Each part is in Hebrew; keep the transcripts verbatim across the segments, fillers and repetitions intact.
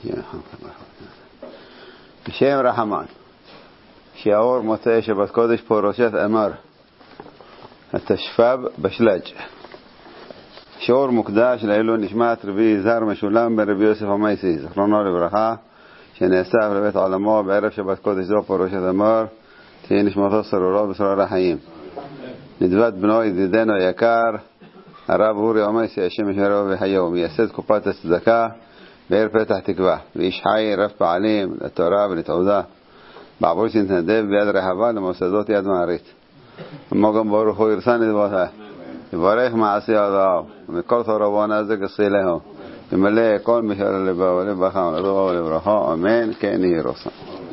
בשם רחמן, שיעור מוצאי שבת קודש פרשת אמר, התשפ"ב בשל"ג. שיעור מוקדש לעילוי נשמת רבי זר משולם בן רבי יוסף המייסי, זכרונו לברכה, שנאסף לבית עולמו בערב שבת קודש זו פרשת אמר, תהיה נשמתו סרורה בשרור החיים. נדבת בנו ידידנו היקר, הרב אורי המייסי, השם ישמרו וחיו, מייסד קופת הצדקה בעיר פתח תקווה, ואיש חי רב פעלים לתורה ולתעודה, בעבור שנתנדב ביד רחבה למוסדות יד מערית. כמו גם ברוך הוא ירסן לדבותה, יברך מעשי ידיו, ומכל תורבו נזק יסילהו, ימלא כל משאר לבו ולבכה ולרוח ולברכה, אמן, כן יהי רצון.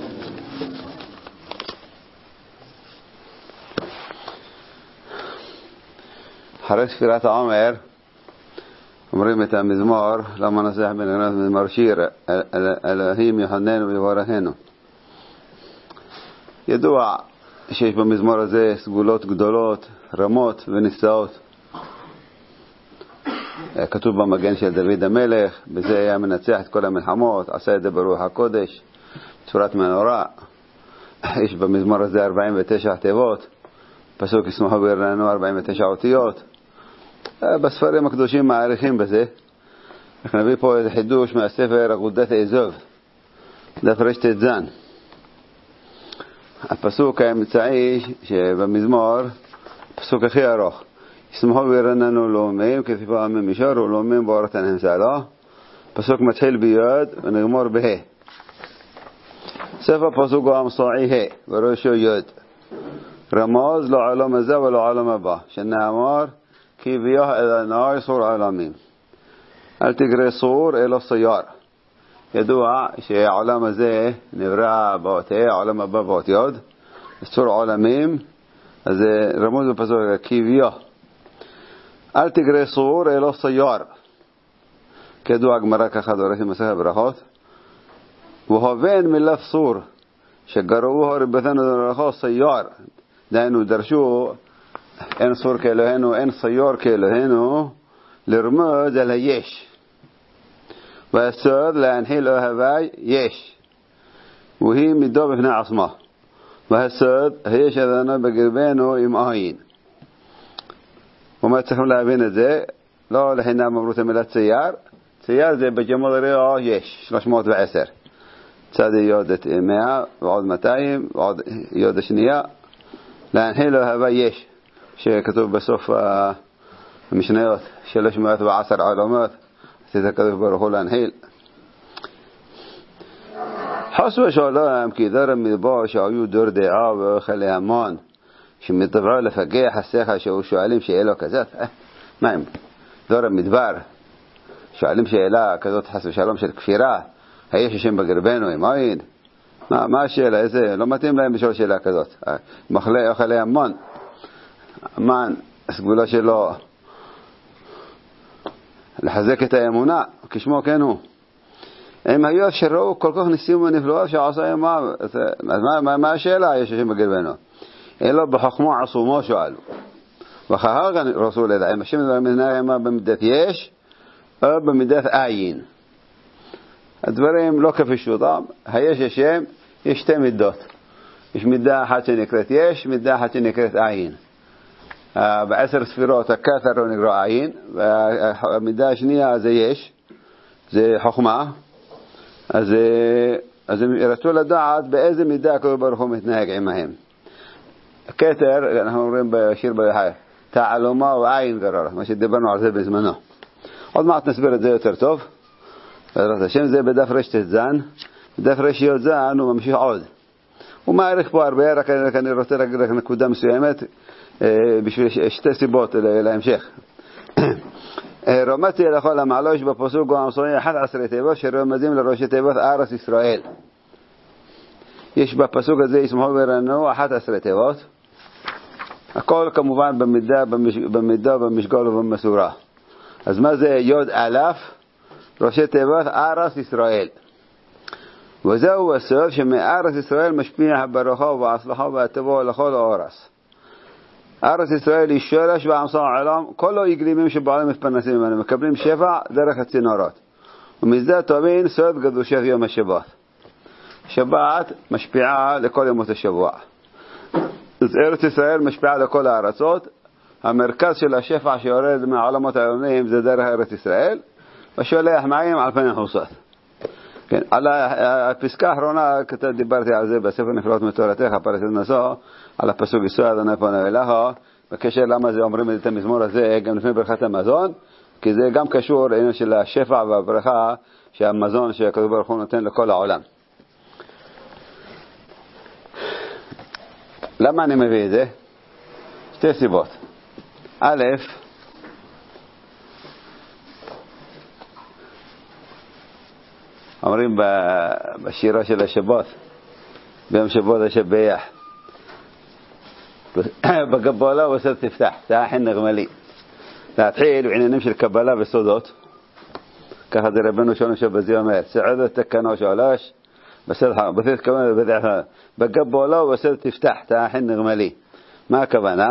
אחרי ספירת העומר אומרים את המזמור, למה נסח בנגנת מזמור שיר, אלוהים יחננו ויברכנו. ידוע שיש במזמור הזה סגולות גדולות, רמות ונפצעות. כתוב במגן של דוד המלך, בזה היה מנצח את כל המלחמות, עשה את זה ברוח הקודש, צורת מנורה. יש במזמור הזה ארבעים ותשע תיבות, פסוק ישמחו וירננו ארבעים ותשע אותיות. בספרים הקדושים מעריכים בזה. אנחנו נביא פה איזה חידוש מהספר אגודת אזוב, דף רשת זן. הפסוק האמצעי שבמזמור, הפסוק הכי ארוך, ישמחו וירננו לאומים כתיפה עמם מישור ולאומים באורתן המסעלה. פסוק מתחיל ביוד ונגמור בה. סוף הפסוק הוא המסועי ה וראשו יוד, רמוז לא עולם הזה ולא עולם הבא, שנאמר כי ביاه אדוני סור עולמים, אל תגרה סור אלא סייר. ידוע שהעולם הזה נברא באות ה', העולם הבא באות יוד, סור עולמים. אז רמוז בפסוק כי ביاه אל תגרה סור אלא סייר. כידוע הגמרא ככה דורשת במסכת ברכות, והובן מלף סור שגרעוהו רבתנו דרכו סייר, דהיינו דרשו אין סור כאלוהינו, אין סייר כאלוהינו, לרמוז על היש, והסוד להנחיל אוהבי יש, והיא מידו בפני עצמה, והסוד היש אדוני בקרבנו עם עין. ומה צריכים להבין את זה? לא לחינם אמרו את המילה צייר. צייר זה בג'מול ריאה יש שלוש מאות ועשר, צד יודת מאה ועוד מאתיים ועוד יוד שנייה, להנחיל אוהבי יש, שכתוב בסוף המשניות שלוש מאות ועשר עולמות, זה כתוב ברוך הוא להנחיל. חס ושלום, כי דור המדבר שהיו דור דעה ואוכלי המון, שמטבעו לפגח השכל שהוא שואלים שאלה כזאת. מה הם? דור המדבר שואלים שאלה כזאת חס ושלום של כפירה, היש השם בקרבנו עם עין? מה, מה השאלה? איזה, לא מתאים להם לשאול שאלה כזאת. מחלה אוכלי המון, המן, הסגולה שלו לחזק את האמונה, כשמו כן הוא. הם היו שראו כל כך ניסים ונפלאות שעשו ימיו, אז מה, מה, מה השאלה? יש השם בקרבנו. אלא בחכמו עצומו שואלו. וכך רסול אללה, אם השם דבר מדינה ימה במידת יש או במידת עין. הדברים לא כפשוטם. היש השם, יש שתי מידות. יש מידה אחת שנקראת יש, מידה אחת שנקראת עין. בעשר ספירות הכתר הוא נקרא עין, והמידה השנייה זה יש, זה חוכמה. אז, אז הם רצו לדעת באיזה מידה הקדוש ברוך הוא מתנהג עמהם. הכתר, אנחנו אומרים בשיר ביחד, תעלומה ועין גררה, מה שדיברנו על זה בזמנו. עוד מעט נסביר את זה יותר טוב. בעזרת השם, זה בדף רשת זן. בדף רשת זן הוא ממשיך עוד. הוא מעריך פה הרבה, רק אני רוצה להגיד רק נקודה מסוימת בשביל שתי סיבות להמשך. רמזתי לכל המעלוש בפסוק המסוים אחת עשרה תיבות שרמזים לראשי תיבות ארץ ישראל. יש בפסוק הזה ישמחו וירננו אחת עשרה תיבות, הכל כמובן במידה, במידה, במשקל ובמסורה. אז מה זה יוד אלף? ראשי תיבות ארץ ישראל. וזהו הסוד שמארץ ישראל משפיע הברכה וההצלחה והטובה לכל הארץ. ארץ ישראל היא שורש ועמסה העולם, כל העגלים שבעולם מתפרנסים ממנו, מקבלים שפע דרך הצינורות. ומזה תבין סוד קדושת יום השבת. שבת משפיעה לכל ימות השבוע. אז ארץ ישראל משפיעה לכל הארצות. המרכז של השפע שיורד מהעולמות העליונים זה דרך ארץ ישראל, ושולח מים על פני חוסות. כן, על הפסקה האחרונה דיברתי על זה בספר נפלאות מתורתך, פרשת נשוא, על הפסוק ישראל אדוני פונה אליך, בקשר למה זה אומרים את המזמור הזה גם לפני ברכת המזון, כי זה גם קשור לעניין של השפע והברכה שהמזון שהקדוש ברוך הוא נותן לכל העולם. למה אני מביא את זה? שתי סיבות. א', אומרים בשירה של השבת, ביום שבת השבח, בקבלה וסוד תפתח, תאחן נגמלי. להתחיל בעניינים של קבלה וסודות, ככה זה רבנו שלנו שבזי אומר, סעודת תקנו שלוש, בסוד כמובן בדרך בקבלה וסוד תפתח, תאחן נגמלי. מה הכוונה?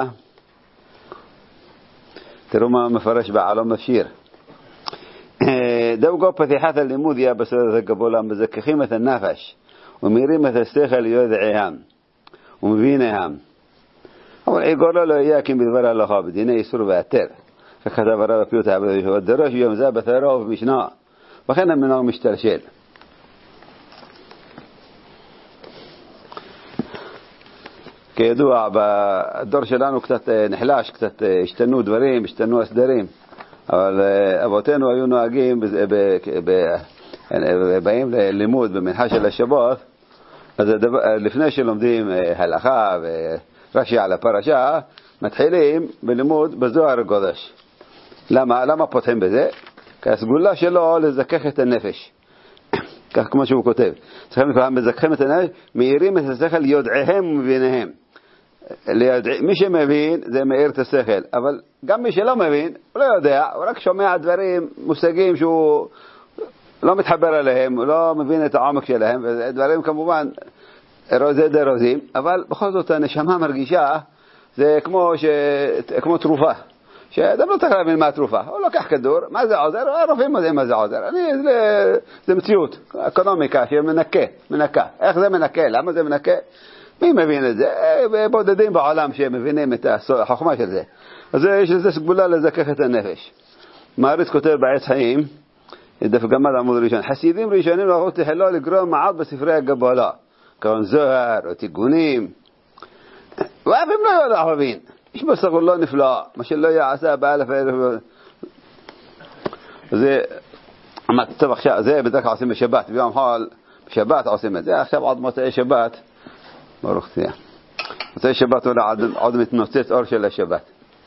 תראו מה מפרש בעלום השיר. דווקא פתיחת הלימוד יהיה בסוד הקבלה, מזככים את הנפש ומירים את השכל ליודעיהם ומביניהם, אבל עיקרו לא יהיה כי בדבר הלכה בדיני איסור והיתר, ככתב הרב פיוט העבודה ודרוש יום זה בתורה ובמשנה, וכן המנהג משתלשל. כידוע, בדור שלנו קצת נחלש, קצת השתנו דברים, השתנו הסדרים, אבל אבותינו היו נוהגים באים ללימוד במנחה של השבת, אז לפני שלומדים הלכה ורש"י על הפרשה, מתחילים בלימוד בזוהר הקודש. למה? למה פותחים בזה? כי הסגולה שלו לזכך את הנפש, כך כמו שהוא כותב, צריכים לפעמים לזכחים את הנפש, מאירים את השכל יודעיהם ומביניהם. מי שמבין זה מאיר את השכל, אבל גם מי שלא מבין הוא לא יודע, הוא רק שומע דברים, מושגים שהוא לא מתחבר אליהם, הוא לא מבין את העומק שלהם, ודברים כמובן די דרוזים, אבל בכל זאת הנשמה מרגישה, זה כמו, ש... כמו תרופה, שאדם לא צריך להבין מה התרופה, הוא לוקח כדור, מה זה עוזר? הרופאים יודעים מה זה עוזר, אני, זה, זה מציאות, אקונומיקה שמנקה, מנקה, איך זה מנקה, למה זה מנקה? מי מבין את זה? בודדים בעולם שמבינים את החוכמה של זה. אז יש לזה סגולה לזכך את הנפש. מעריץ כותב בעץ חיים, דף גמד עמוד ראשון, חסידים ראשונים לא תחילו לגרום מעט בספרי הקבלה, כגון זוהר או תיקונים, ואף הם לא יודעים להבין. יש בסגולה נפלאה, מה שלא יעשה באלף אלף. זה, טוב עכשיו, זה בדרך כלל עושים בשבת, ביום חול בשבת עושים את זה, עכשיו עוד מוצאי שבת, ברוך תהיה. מוצאי שבת עולה עוד מתנוצץ אור של השבת.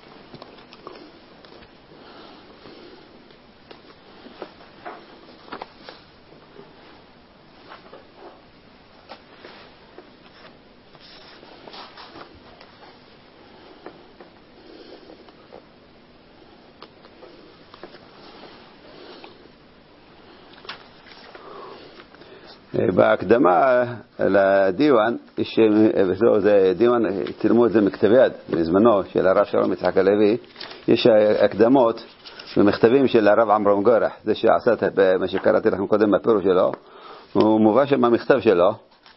בהקדמה לדיוון, זה דיוון, צילמו את זה מכתב יד בזמנו של הרב שלום יצחק הלוי, יש הקדמות ומכתבים של הרב עמרם גורח, זה שעשה את מה שקראתי לכם קודם בפירוש שלו, הוא מובא שם המכתב שלו,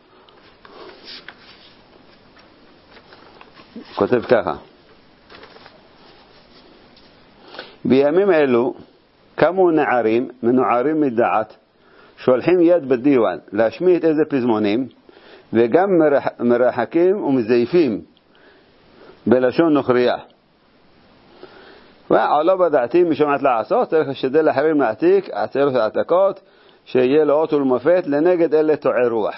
כותב ככה: בימים אלו קמו נערים מנוערים מדעת, שולחים יד בדיוון להשמיט איזה פזמונים, וגם מרחקים ומזייפים בלשון נוכריה. ועלו בדעתי משומעת לעשות, צריך לשדל לאחרים להעתיק עצרות העתקות שיהיה לאות ולמופת לנגד אלה תועי רוח.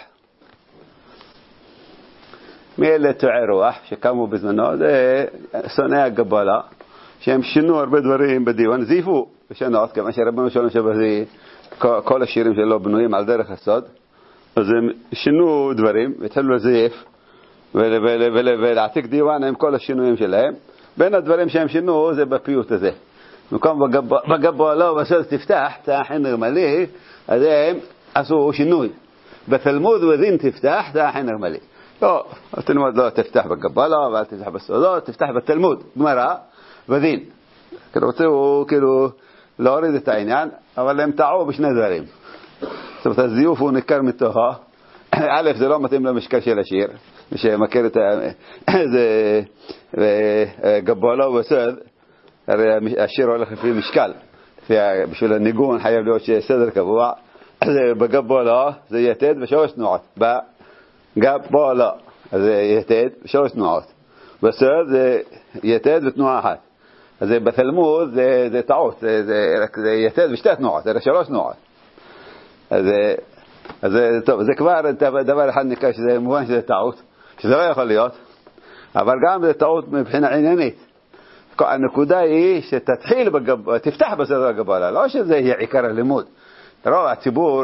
מי אלה תועי רוח שקמו בזמנו? זה שונאי הקבלה, שהם שינו הרבה דברים בדיוון, זייפו ושנות, כמה שרבנו שלנו שבזי כל השירים שלו בנויים על דרך הסוד, אז הם שינו דברים והתחילו לזייף ולהעתיק דיוון עם כל השינויים שלהם. בין הדברים שהם שינו זה בפיוט הזה, במקום בקבלה ובסוד תפתח תאחן נגמלי, אז הם עשו שינוי בתלמוד ודין תפתח תאחן נגמלי. לא, התלמוד לא תפתח בקבלה ואל תפתח בסודות, תפתח בתלמוד גמרא ודין. כאילו כאילו להוריד את העניין, אבל הם טעו בשני דברים. זאת אומרת, הזיוף הוא ניכר מתוכה. א', זה לא מתאים למשקל של השיר, מי שמכיר את זה, גבולה ובסד, הרי השיר הולך לפי משקל, בשביל הניגון חייב להיות סדר קבוע. בגבולה זה יתד ושלוש תנועות, בגבולה זה יתד ושלוש תנועות, בסד זה יתד ותנועה אחת. אז בתלמוד זה, זה טעות, זה, זה, זה יתד ושתי תנועות, זה שלוש תנועות. אז, אז טוב, זה כבר דבר אחד נקרא שזה מובן שזה טעות, שזה לא יכול להיות, אבל גם זה טעות מבחינה עניינית. הנקודה היא שתתחיל בגב... תפתח בסדר הגבלה, לא שזה יהיה עיקר הלימוד. רוב הציבור,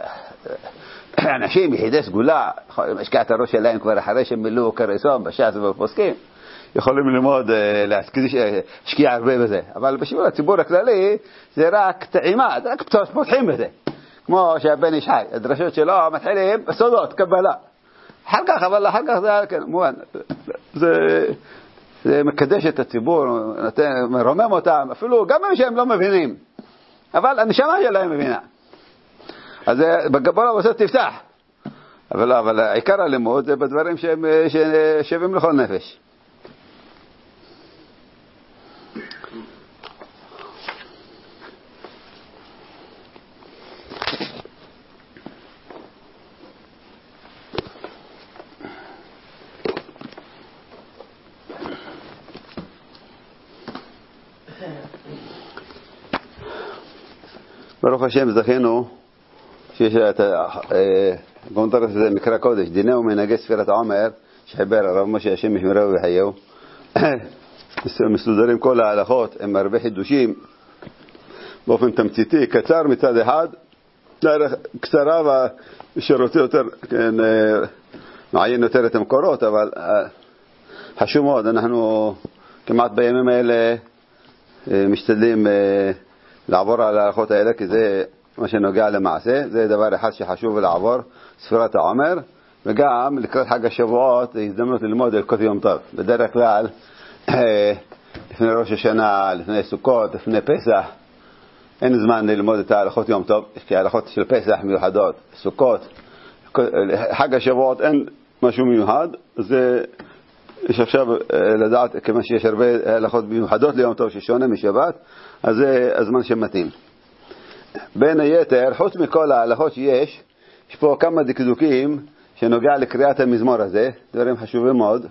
אנשים יחידי סגולה, משקעת הראש שלהם כבר אחרי שמילאו קריסון בש"ס ובפוסקים, יכולים ללמוד, להשקיע הרבה בזה. אבל בשביל הציבור הכללי זה רק טעימה, זה רק פותחים בזה. כמו שהבן איש חי, הדרשות שלו מתחילים בסודות, קבלה. אחר כך, אבל אחר כך זה, כן, מובן, זה, זה מקדש את הציבור, נותן, מרומם אותם, אפילו גם שהם לא מבינים. אבל הנשמה שלהם מבינה. אז בגבולה בסוד תפתח. אבל, אבל עיקר הלימוד זה בדברים שהם שווים לכל נפש. ברוך השם זכינו שיש את גונדרס זה מקרא קודש, דיני ומנהגי ספירת העומר שחיבר הרב משה השם ישמרהו ויחייהו, מסודרים כל ההלכות עם הרבה חידושים באופן תמציתי, קצר מצד אחד, קצרה ושרוצה יותר, כן, מעיין יותר את המקורות, אבל חשוב מאוד, אנחנו כמעט בימים האלה משתדלים לעבור על ההלכות האלה, כי זה מה שנוגע למעשה, זה דבר אחד שחשוב לעבור, ספירת העומר, וגם לקראת חג השבועות, זה הזדמנות ללמוד הלכות יום טוב. בדרך כלל, לפני ראש השנה, לפני סוכות, לפני פסח, אין זמן ללמוד את ההלכות יום טוב, כי ההלכות של פסח מיוחדות, סוכות, חג השבועות אין משהו מיוחד, זה יש עכשיו לדעת, כמה שיש הרבה הלכות מיוחדות ליום טוב ששונה משבת, אז זה הזמן שמתאים. בין היתר, חוץ מכל ההלכות שיש, יש פה כמה דקדוקים שנוגע לקריאת המזמור הזה, דברים חשובים מאוד.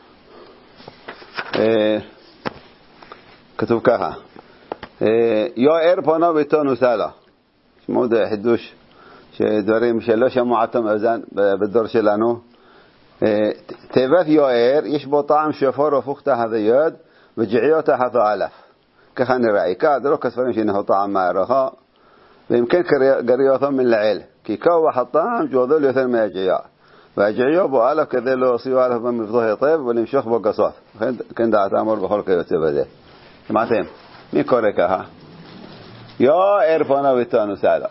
כתוב ככה, יואר פונו ביתו סלה, מאוד חידוש, שדברים שלא שמעו עתם אזן בדור שלנו. תיבת יואר יש בו טעם שופר ופוך תחת היוד וג'עיות תחת האלף, ככה נראה עיקר, זה לא כספרים שנהו טעם מהערכה, ואם כן קריאותו מן לעיל, כי כוח הטעם ג'ודל יותר מהג'עיה, והג'עיה בו אלף כדי לא עשיו אלף במפתוח יطيب ולמשוך בו גסות, כן דעתה אמור בכל כיוצא בזה. שמעתם? מי קורא ככה? יואר פונו ביתו סלה.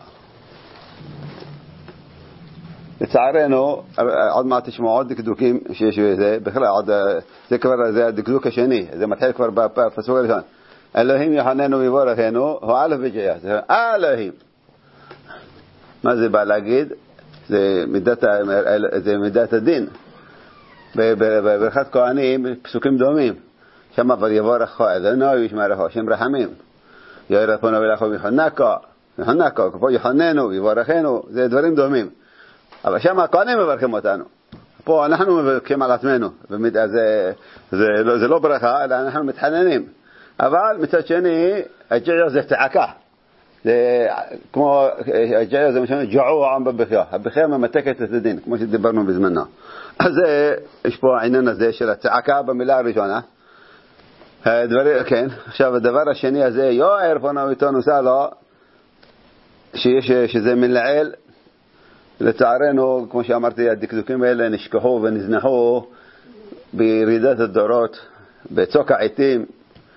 לצערנו, עוד מעט תשמעו עוד דקדוקים שיש בזה, בכלל עוד, זה כבר, זה הדקדוק השני, זה מתחיל כבר בפסוק הראשון. אלוהים יחננו ויבורכנו, הוא אלף וג'עיה, זה אלוהים. מה זה בא להגיד? זה מידת, זה מידת הדין. בברכת כהנים, פסוקים דומים. שם אבל יבורך אדוני וישמרך, שם רחמים. יאיר פונו ולכו ויחנקו, ויחנקו, פה יחננו ויבורכנו, זה דברים דומים. אבל שם הכהנים מברכים אותנו. פה אנחנו מברכים על עצמנו. זה, זה, זה, זה לא ברכה, אלא אנחנו מתחננים. אבל מצד שני, הג'עיה זה צעקה. זה כמו, הג'עיה זה משנה, ג'עו העם בבכיה. הבכיה ממתקת את הדין, כמו שדיברנו בזמנו. אז יש פה העניין הזה של הצעקה במילה הראשונה. הדבר, כן, עכשיו הדבר השני הזה, יואר פונו ביתו סלה, שיש, שזה מלעיל, לצערנו, כמו שאמרתי, הדקדוקים האלה נשכחו ונזנחו בירידת הדורות, בצוק העיתים,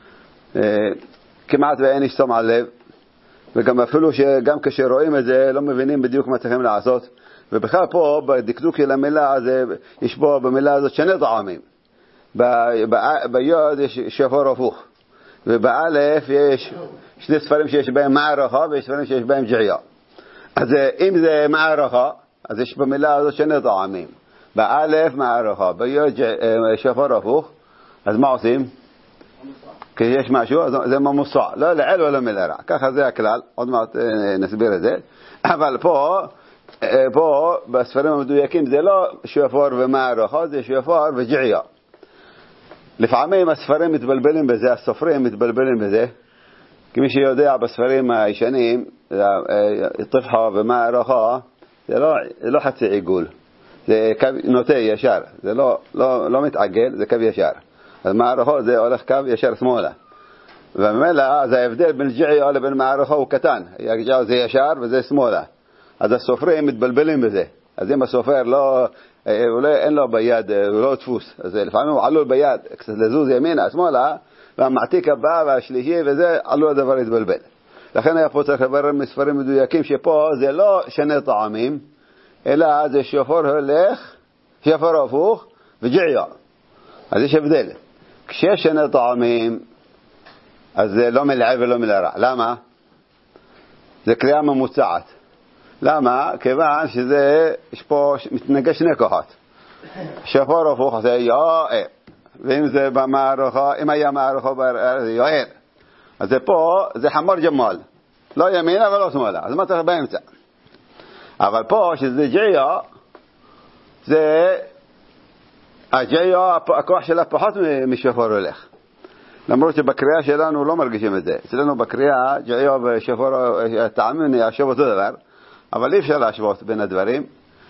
כמעט ואין איש שם על לב, וגם אפילו שגם כשרואים את זה לא מבינים בדיוק מה צריכים לעשות. ובכלל פה בדקדוק של המילה הזה, יש פה במילה הזאת שני טעמים. ביוד יש שופר הפוך, ובאלף יש שני ספרים שיש בהם מערכה ויש ספרים שיש בהם ג'עיה. אז אם זה מערכה, אז יש במילה הזאת שני טעמים. באלף מערכה, ביוד שופר הפוך, אז מה עושים? כי יש משהו, אז זה ממוסע, לא לעיל ולא מלרע. ככה זה הכלל, עוד מעט נסביר את זה. אבל פה, פה בספרים המדויקים זה לא שופר ומערכה, זה שופר וג'עיה. לפעמים הספרים מתבלבלים בזה, הסופרים מתבלבלים בזה, כי מי שיודע בספרים הישנים, טפחה ומערכה, זה לא, זה לא חצי עיגול, זה קו נוטה ישר, זה לא, לא, לא מתעגל, זה קו ישר. אז מערכה זה הולך קו ישר שמאלה. וממילא, אז ההבדל בין ג'עיה לבין מערכה הוא קטן, ג'עיה זה ישר וזה שמאלה. אז הסופרים מתבלבלים בזה. אז אם הסופר לא, אולי אין לו ביד, הוא לא דפוס, אז לפעמים הוא עלול ביד, קצת לזוז ימינה, שמאלה, והמעתיק הבא והשלישי וזה, עלול הדבר להתבלבל. לכן היה פה צריך לברר מספרים מדויקים שפה זה לא שני טעמים, אלא זה שופר הולך, שופר הפוך וג'עיה. אז יש הבדל. כשיש שני טעמים, אז זה לא מלעיל ולא מלרע. למה? זה קריאה ממוצעת. למה? כיוון שזה, יש פה מתנגש שני כוחות. שופר הפוך זה יואר. ואם זה במערכה, אם היה מערכה זה יואר. אז זה פה, זה חמור ג'מל. לא ימינה ולא שמאלה. אז מה צריך באמצע? אבל פה, שזה ג'עיה, זה, הג'עיה, הכוח שלה פחות משופר הולך. למרות שבקריאה שלנו לא מרגישים את זה. אצלנו בקריאה, ג'עיה ושופר, הטעמים ישוב אותו דבר, אבל אי אפשר להשוות בין הדברים.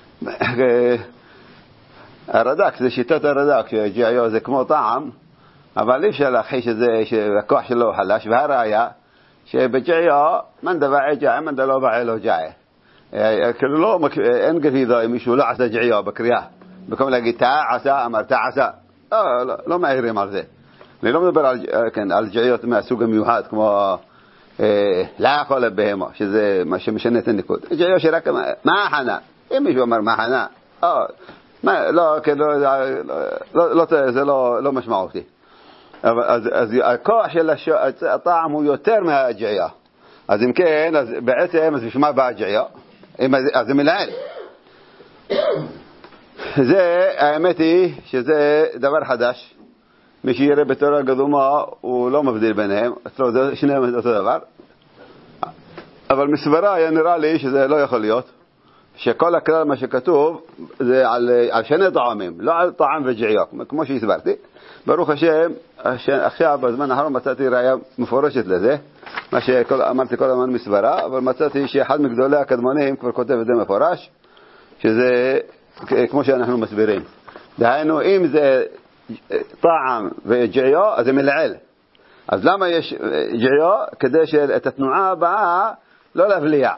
הרד"ק, זה שיטת הרד"ק, שג'עיה זה כמו טעם, אבל אי אפשר להכחיש את זה שהכוח שלו חלש, והראיה שבג'עיה מן דבעי ג'עי, מן דלא בעי לו ג'עי. כאילו לא, אין גבידה אם מישהו לא עשה ג'עיה בקריאה. במקום להגיד תא עשה, אמר תא עשה. לא, לא, לא מעירים על זה. אני לא מדבר על, כן, על ג'עיות מהסוג המיוחד, כמו לא יכול לבהמה, שזה מה שמשנה את הניקוד. ג'עיה שרק מה החנה? אם מישהו אמר מה החנה, לא, זה לא משמעותי. אז הכוח של הטעם הוא יותר מהג'עיה. אז אם כן, אז בעצם, אז בשביל מה באה הג'עיה? אז זה מלעיל. זה, האמת היא שזה דבר חדש. מי שיראה בתורה קדומה הוא לא מבדיל ביניהם, אצלו זה שניהם אותו דבר. אבל מסברה היה נראה לי שזה לא יכול להיות. שכל הכלל מה שכתוב זה על, על שני טעמים, לא על טעם וג'עיה, כמו שהסברתי. ברוך השם, עכשיו בזמן האחרון מצאתי ראיה מפורשת לזה, מה שאמרתי כל הזמן מסברה, אבל מצאתי שאחד מגדולי הקדמונים כבר כותב את זה מפורש, שזה כמו שאנחנו מסבירים. דהיינו, אם זה טעם וג'עיה, אז זה מלעיל. אז למה יש ג'עיה? כדי שאת התנועה הבאה לא להבליע.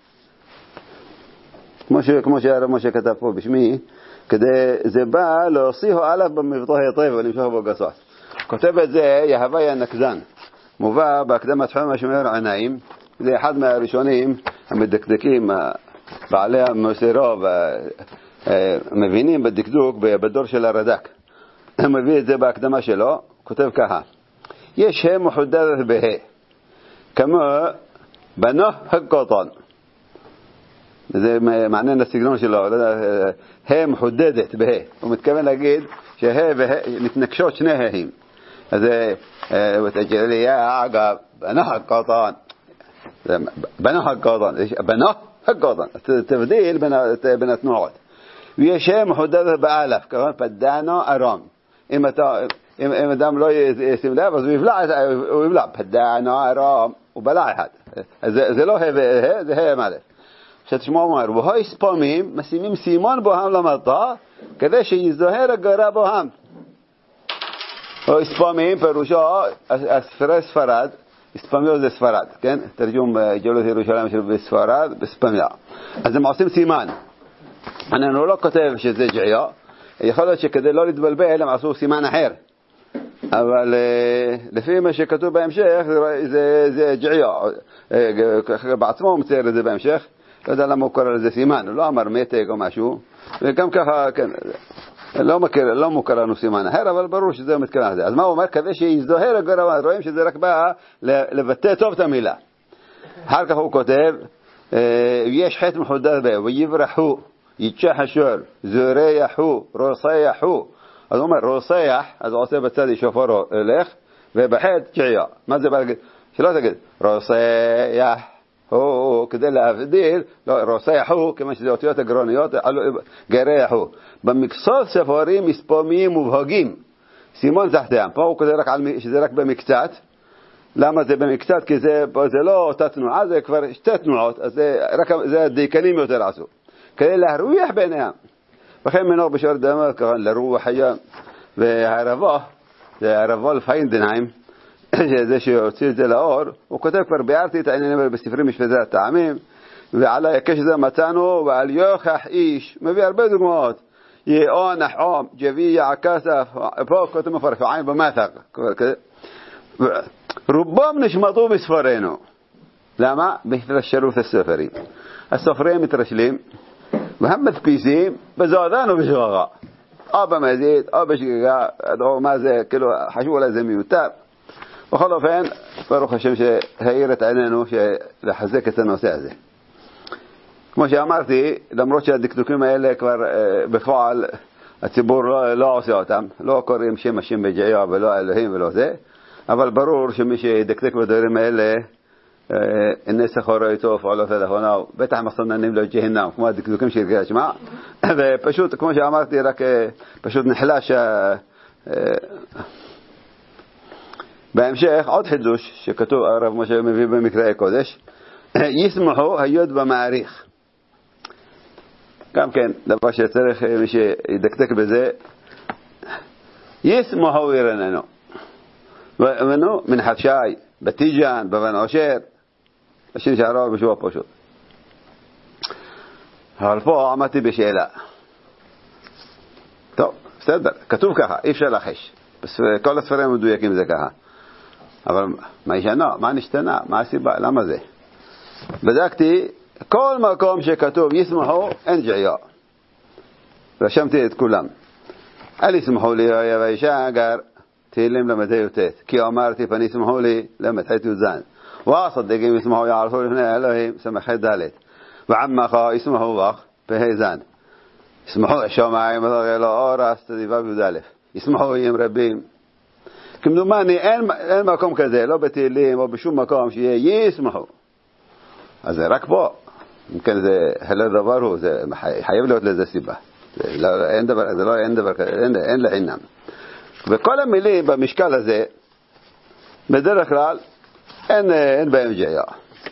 כמו ש כמו שהרב משה כתב פה בשמי, כדי זה בא להוסיפו עליו במבטא היטב ולמשוך בו גסות. כותב את זה יהווי הנקזן, מובא בהקדמת חום השומר עיניים. זה אחד מהראשונים המדקדקים, בעלי המסירה ומבינים בדקדוק בדור של הרד"ק. הוא מביא את זה בהקדמה שלו, כותב ככה: יש הם מחודדת בה כמו בנו הקטן. זה מעניין לסגנון שלו, ה' מחודדת בה. הוא מתכוון להגיד שה' וה' מתנקשות שני ה'ים. אז ותג'ליה אגב בנו הקטן, בנו הקטן, בנו הקטן, תבדיל בין התנועות. ויש ה' מחודדת באלף, כמובן פדענו ארם. אם אדם לא ישים לב, אז הוא יבלע, פדענו ארם, הוא בלע אחד. זה לא ה' וה', זה ה' מאלף. שתשמעו אומר, והוי ספומים, משימים סימון בוהם למטה, כדי שיזוהר הגרה בוהם. הוי ספומים, פירושו, הספרי ספרד, ספמיות זה ספרד, כן? תרגום גאולות ירושלים של בספרד, בספמיה. אז הם עושים סימן. אני לא כותב שזה ג'עיה, יכול להיות שכדי לא להתבלבל, הם עשו סימן אחר. אבל לפי מה שכתוב בהמשך, זה ג'עיה. בעצמו הוא מצייר את זה בהמשך. לא יודע למה הוא קורא לזה סימן, הוא לא אמר מתק או משהו, וגם ככה, כן, לא מכיר, לא מוכר לנו סימן אחר, אבל ברור שזה מתכוון לזה. אז מה הוא אומר? כדי שיזדהר הגרמה, רואים שזה רק בא לבטא טוב את המילה. אחר כך הוא כותב, יש חטא מחודד בה, ויברחו, יתשחשור, זורייחו, רוסייחו. אז הוא אומר, רוסייח, אז הוא עושה בצד שופרו הלך, ובחטא ג'עיה. מה זה בא להגיד? שלא תגיד, רוסייח. הוא, כדי להבדיל, לא, רוסייחו, כיוון שזה אותיות הגרוניות, גרייחו. במקצות ספרים מספומיים מובהגים, סימון תחתיהם. פה הוא כותב רק על, שזה רק במקצת. למה זה במקצת? כי זה, זה לא אותה תנועה, זה כבר שתי תנועות, אז זה, רק, זה דייקנים יותר עשו. כדי להרוויח ביניהם. וכן מנור בשור דמה, ככה לרוח היה, והערבו, זה הערבו לפיינדנהיים, זה שהוציא את זה לאור, הוא כותב כבר ביארתי את העניינים בספרים משפטי הטעמים, ועל היקש הזה מצאנו, ועל יוכח איש, מביא הרבה דוגמאות, יאון, נחום, ג'ביע, כסף, פה כותב מפרש, עין במתק, רובם נשמטו בספרינו. למה? בהתרשלות הספרים. הסופרים מתרשלים, והם מדפיסים בזועדן ובשגגה. או במזיד, או בשגגה, או מה זה, כאילו, חשבו עליי זה מיותר. בכל אופן, ברוך השם שהעיר את עינינו לחזק את הנושא הזה. כמו שאמרתי, למרות שהדקדוקים האלה כבר בפועל הציבור לא, לא עושה אותם, לא קוראים שם השם בג'עיה ולא אלוהים ולא זה, אבל ברור שמי שדקדק בדברים האלה, איני סחורו איתו פעולות הלכונה, בטח מסוננים לו ג'הנם, כמו הדקדוקים שהרגיע שמע, ופשוט, כמו שאמרתי, רק פשוט נחלש. בהמשך, עוד חידוש שכתוב, הרב משה מביא במקראי קודש, ישמחו היוד במעריך. גם כן, דבר שצריך מי שידקדק בזה, ישמחו ירננו. ונו, מן חדשי, בתיג'ן, בבן עושר, השין שהרב בשבוע פשוט. אבל פה עמדתי בשאלה. טוב, בסדר, כתוב ככה, אי אפשר לחש. כל הספרים מדויקים זה ככה. אבל מה ישנה? מה נשתנה? מה הסיבה? למה זה? בדקתי, כל מקום שכתוב ישמחו, אין ג'עיה. רשמתי את כולם. אל ישמחו לי, היה ואישה אגר, תהילים למתי יוטט. כי אמרתי, פני ישמחו לי, למתי יוזן. ואסדקים ישמחו יערפו לפני אלוהים, סמכי דלת. ועמך ישמחו בך, בהיזן. ישמחו שמיים, אלו אורס, תדיבה ביודלף. ישמחו יים רבים. כמדומני, אין, אין מקום כזה, לא בתהילים או בשום מקום שיהיה ישמחו. אז זה רק פה. אם כן זה, הלא דבר הוא, זה חייב להיות לזה סיבה. זה לא, אין דבר, זה לא, אין דבר כזה, אין, אין לחינם. וכל המילים במשקל הזה, בדרך כלל, אין, אין בהם ג'עיה.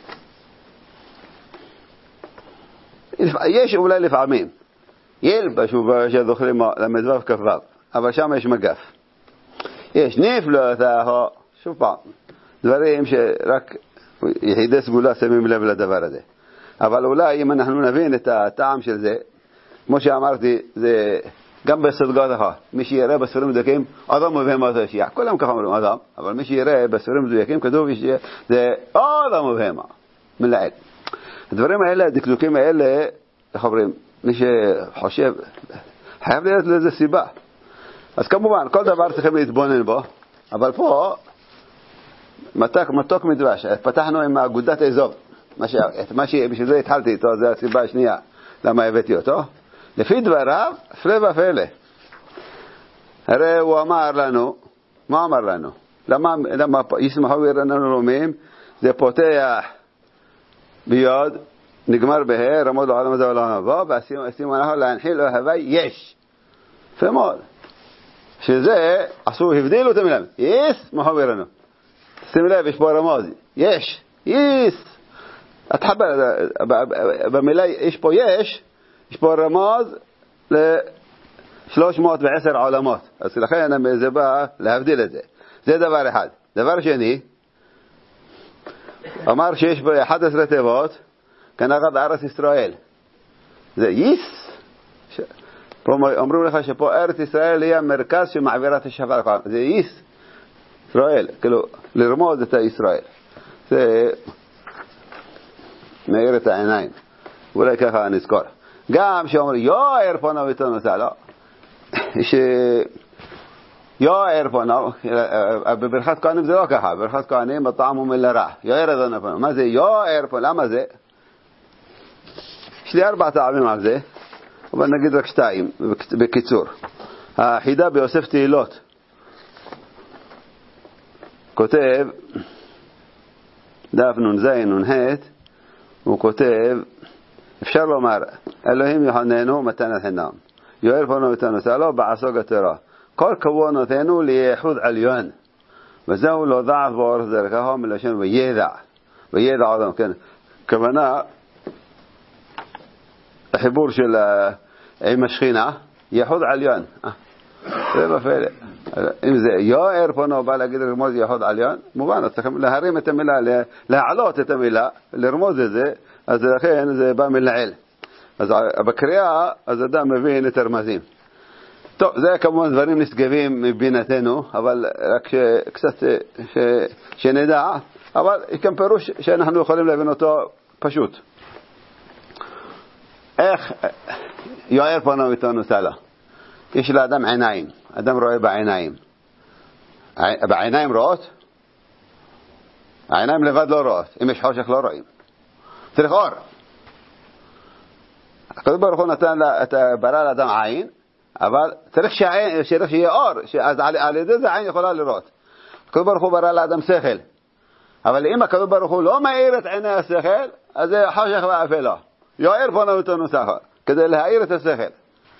יש אולי לפעמים. ילבש שזוכרים למדבב כפבב, אבל שם יש מגף. יש נפלא תאהו, שוב פעם, דברים שרק יחידי סגולה שמים לב לדבר הזה. אבל אולי אם אנחנו נבין את הטעם של זה, כמו שאמרתי, זה גם בסדגות אחת. מי שיראה בספרים מדויקים, אדם מבהם אותו ישיע. כולם ככה אומרים אדם, אבל מי שיראה בספרים מדויקים, כתוב זה אדם מבהם, מלעד. הדברים האלה, הדקדוקים האלה, איך אומרים, מי שחושב, חייב להיות לזה סיבה. אז כמובן, כל דבר צריכים להתבונן בו, אבל פה, מתוק, מתוק מדבש, פתחנו עם אגודת אזוב, מה שבשביל זה התחלתי איתו, זה הסיבה השנייה, למה הבאתי אותו. לפי דבריו, הפלא ופלא. הרי הוא אמר לנו, מה אמר לנו? למה, למה ישמחו ירננו רומים, זה פותח ביוד, נגמר בהר, רמוד לעולם הזה ולעולם הבא, ועשימו אנחנו להנחיל אוהבי יש. יפה מאוד. שזה, עשו, הבדילו את המילה. יש, מה חבר לנו? שימו לב, יש פה רמוז. יש, יש. התחבר, במילה יש פה יש, יש פה רמוז ל-שלוש מאות ועשר עולמות. אז לכן זה בא להבדיל את זה. זה דבר אחד. דבר שני, אמר שיש פה אחת עשרה תיבות, כנגד ארץ ישראל. זה יש. פה אומרים לך שפה ארץ ישראל היא המרכז שמעבירה את השפר. זה יש. ישראל. כאילו, לרמוז את ישראל. זה מאיר את העיניים. אולי ככה נזכור. גם שאומרים, יואר פה נביתו נוסע, לא. יש יאיר פניו, בברכת כהנים זה לא ככה, בברכת כהנים בטעם ומלרע, יאיר אדוני פניו, מה זה יאיר פניו, למה זה? יש לי ארבע טעמים על זה, אבל נגיד רק שתיים, בקיצור. החידה ביוסף תהילות, כותב, דף נון זין נון הת, הוא כותב, אפשר לומר, אלוהים יחננו מתנת חינם, יאיר פניו ותנותלו בעשו גתרה, כל כוונותינו לייחוד עליון, וזהו לא דעת באורח דרכו מלשון וידע, וידע אדם, כן, כוונה, החיבור של עם השכינה, ייחוד עליון, זה מפעיל, אם זה יאיר פניו בא להגיד לרמוז ייחוד עליון, מובן, אז צריכים להרים את המילה, להעלות את המילה, לרמוז את זה, אז לכן זה בא מלעיל. אז בקריאה, אז אדם מבין את הרמזים. טוב, זה כמובן דברים נשגבים מבינתנו, אבל רק קצת שנדע, אבל יש כאן פירוש שאנחנו יכולים להבין אותו פשוט. איך יאיר פניו ותנותלו? יש לאדם עיניים, אדם רואה בעיניים. בעיניים רואות? העיניים לבד לא רואות, אם יש חושך לא רואים. צריך אור. הקדוש ברוך הוא נתן ברא לאדם עין, אבל צריך שהעין, צריך שיהיה אור, אז על ידי זה העין יכולה לראות. הקדוש ברוך הוא ברא לאדם שכל, אבל אם הקדוש ברוך הוא לא מאיר את עיני השכל, אז זה חושך ואפלה. יאיר פניו ותנותלו, כדי להאיר את השכל.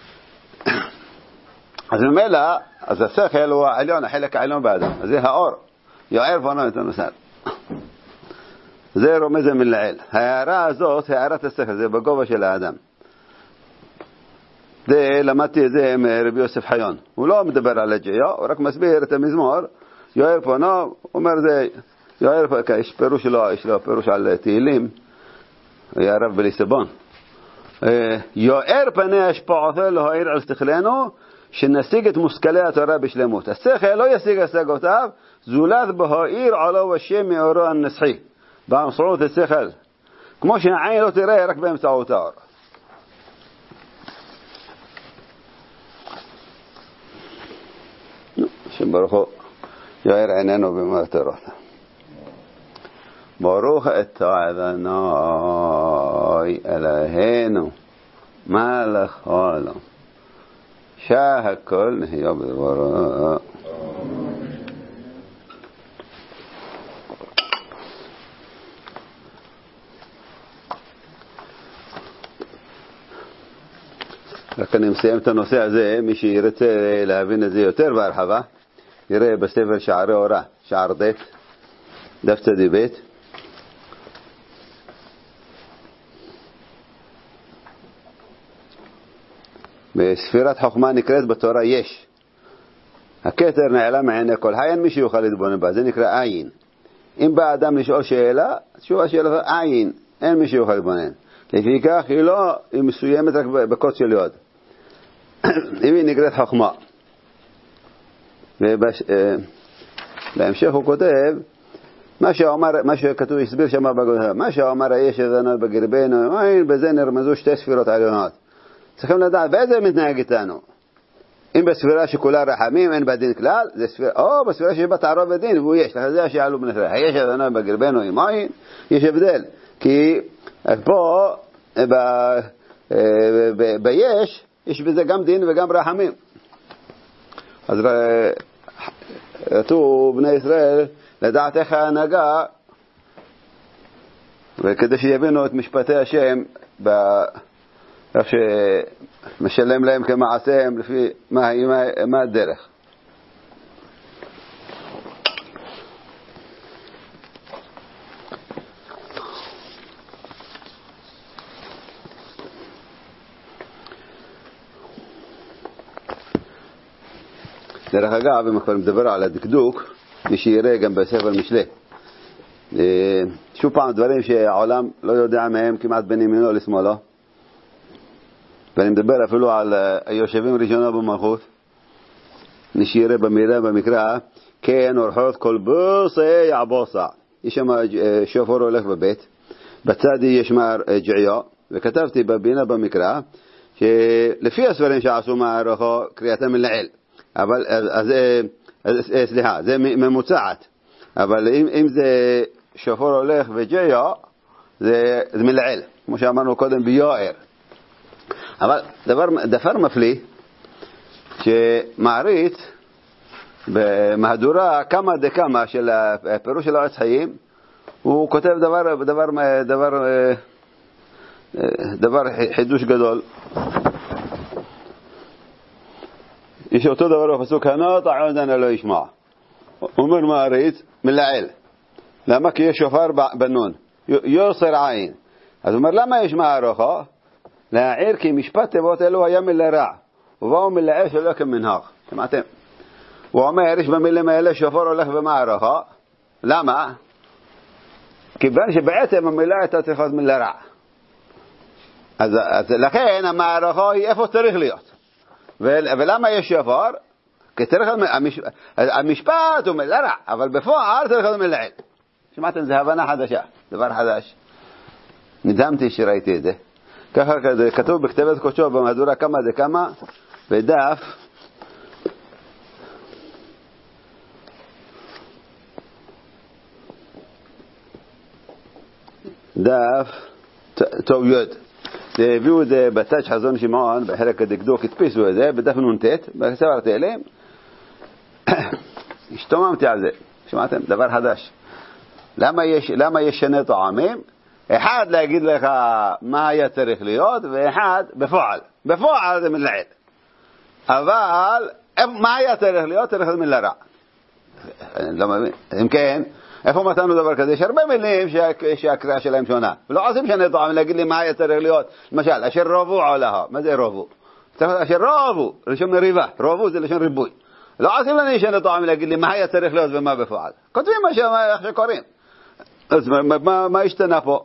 אז ממילא, אז השכל הוא העליון, החלק העליון באדם, אז זה האור, יאיר פניו ותנותלו. זה רומז מלעיל. ההערה הזאת, הערת השכל, זה בגובה של האדם. זה, למדתי את זה עם רבי יוסף חיון. הוא לא מדבר על הג'יה, הוא רק מסביר את המזמור, יאיר פניו, הוא אומר זה, יאיר פניו, יש פירוש שלו, יש לו פירוש על תהילים, היה רב בליסבון. יאיר פני השפעותו להאיר על שכלנו, שנשיג את מושכלי התורה בשלמות. השכל לא ישיג השגותיו, זולת בהאיר עלו השם מאורו הנסחי. באמצעות השכל. כמו שהעין לא תראה רק באמצעות האור. השם ברוך הוא יאיר עינינו במטרות. ברוך אתה אדוני אלוהינו מלך העולם שהכל נהיה בדברו. רק אני מסיים את הנושא הזה, מי שירצה להבין את זה יותר בהרחבה, יראה בספר שערי אורה, שער ד' דף צדי ב', בספירת חוכמה נקראת בתורה יש. הכתר נעלם מעיני כל העין, מי שיוכל להתבונן בה, זה נקרא עין. אם בא אדם לשאול שאלה, תשובה שאלה עין, אין מי שיוכל להתבונן. לפיכך היא לא, היא מסוימת רק בקוד של יוד. אם היא נקראת חוכמה. ובהמשך הוא כותב, מה שאומר, מה שכתוב, הסביר שמה בגודל, מה שאומר היש אדוני בקרבנו, בזה נרמזו שתי ספירות עליונות. צריכים לדעת באיזה מתנהג איתנו. אם בספירה שכולה רחמים, אין בה דין כלל, זה ספירה, או בספירה שבה תערוב הדין, והוא יש, זה שעלו בנפרד. היש אדוני בקרבנו עם עין, יש הבדל. כי פה, ביש, יש בזה גם דין וגם רחמים. אז רצו בני ישראל לדעת איך ההנהגה, וכדי שיבינו את משפטי השם, איך שמשלם להם כמעשיהם, לפי מה, מה, מה הדרך. דרך אגב, אם כבר מדבר על הדקדוק, מי שיראה גם בספר משלי. שוב פעם, דברים שהעולם לא יודע מהם כמעט בין ימינו לשמאלו. ואני מדבר אפילו על היושבים ראשונה במלכות. מי שיראה במילה, במקרא, כן אורחות כל בוסה יעבוסה. יש שם שופר הולך בבית. בצד יש מר ג'עיה. וכתבתי בבינה במקרא, שלפי הסברים שעשו מערכו קריאתה מלעיל, אבל אז סליחה, זה ממוצעת, אבל אם, אם זה שופר הולך וג'יו, זה, זה מלעיל, כמו שאמרנו קודם ביוער. אבל דבר, דבר מפליא, שמעריץ במהדורה כמה דקמה של הפירוש של הארץ חיים, הוא כותב דבר, דבר, דבר, דבר חידוש גדול. יש אותו דבר בפסוק הנוטע עודנה לא ישמע. אומר מעריץ מלעיל. למה? כי יש שופר בנון. יוסר עין. אז הוא אומר למה יש מערכה? להעיר כי משפט תיבות אלו היה מלרע. ובאו מלעיל שלא כמנהג. שמעתם? הוא אומר יש במילים האלה שופר הולך במערכה. למה? כיוון שבעצם המילה הייתה צריכה להיות מלרע. אז, אז לכן המערכה היא איפה צריך להיות. ולמה יש שופר? כי צריך המש... המשפט הוא מלרע, אבל בפועל צריך להיות מלעיל. שמעתם? זה הבנה חדשה, דבר חדש. נדהמתי שראיתי את זה. ככה כתוב בכתבת קודשו במהדורה כמה דקמה, בדף דף טוב יוד. זה הביאו את זה בתאג' חזון שמעון, בחלק הדקדוק הדפיסו את זה, בדף נונטט, בספר תהילים. השתוממתי על זה. שמעתם? דבר חדש. למה יש, למה יש שני טעמים? אחד להגיד לך מה היה צריך להיות, ואחד בפועל. בפועל זה מלעיל. אבל מה היה צריך להיות? צריך להיות מלרע. אני לא מבין. אם כן, איפה מצאנו דבר כזה? יש הרבה מילים שהקריאה שלהם שונה. ולא עושים שני טעמים להגיד לי מה היה צריך להיות. למשל, אשר רובו עולה. מה זה רובו? אשר רובו, לשון מריבה. רובו זה לשון ריבוי. לא עושים לנו שני טעמים להגיד לי מה היה צריך להיות ומה בפועל. כותבים מה שקוראים. אז מה, מה, מה השתנה פה?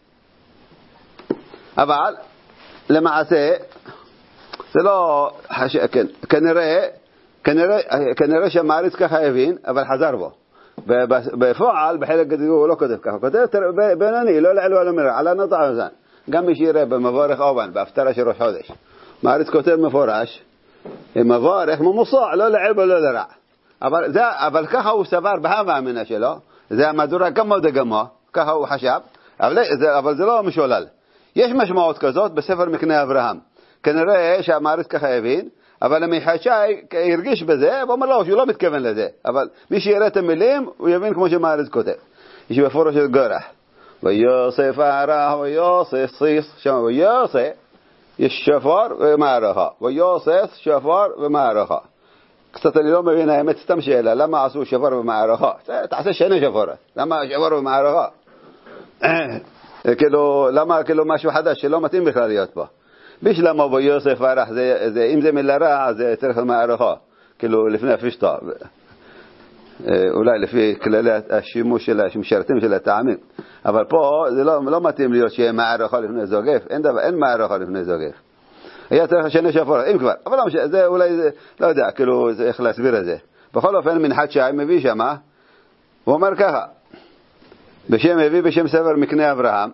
אבל למעשה זה לא חש... כן, כנראה כנראה כנראה שהמעריץ ככה הבין, אבל חזר בו. בפועל בחלק גדול הוא לא כותב ככה, כותב בינוני, לא לעלו על המרע, על הנוטע הזן. גם מי שיראה במבורך אובן, בהפטרה של ראש חודש, מעריץ כותב מפורש, מבורך ממוסע, לא לעל ולא לרע. אבל זה, אבל ככה הוא סבר בהווה המנה שלו. זה המהדורה כמה דגמה, ככה הוא חשב, אבל זה, אבל זה לא משולל. יש משמעות כזאת בספר מקנה אברהם. כנראה שהמעריץ ככה הבין, אבל המחשי הרגיש בזה, ואומר לו שהוא לא מתכוון לזה. אבל מי שיראה את המילים, הוא יבין כמו שמעריץ כותב. יש בפורש של גורח. ויוסף הערה, ויוסף סיס, שם ויוסף, יש שופר ומערכה. ויוסף שופר ומערכה. קצת אני לא מבין האמת, סתם שאלה, למה עשו שופר ומערכה? תעשה שני שופר. למה שופר ומערכה? כאילו, למה כאילו משהו חדש שלא מתאים בכלל להיות פה? בשלמה ויוסף ערך, זה, זה, אם זה מלרע, זה צריך מערכה. כאילו, לפני הפשטה. אולי לפי כללי השימוש של המשרתים של הטעמים. אבל פה זה לא, לא מתאים להיות שיהיה מערכה לפני זוגף. אין דבר, אין מערכה לפני זוגף. היה צריך שני שופרות, אם כבר. אבל לא, זה אולי, זה, לא יודע, כאילו, זה, איך להסביר את זה. בכל אופן, מנחת שי מביא שמה, הוא אומר ככה, בשם מביא בשם ספר מקנה אברהם,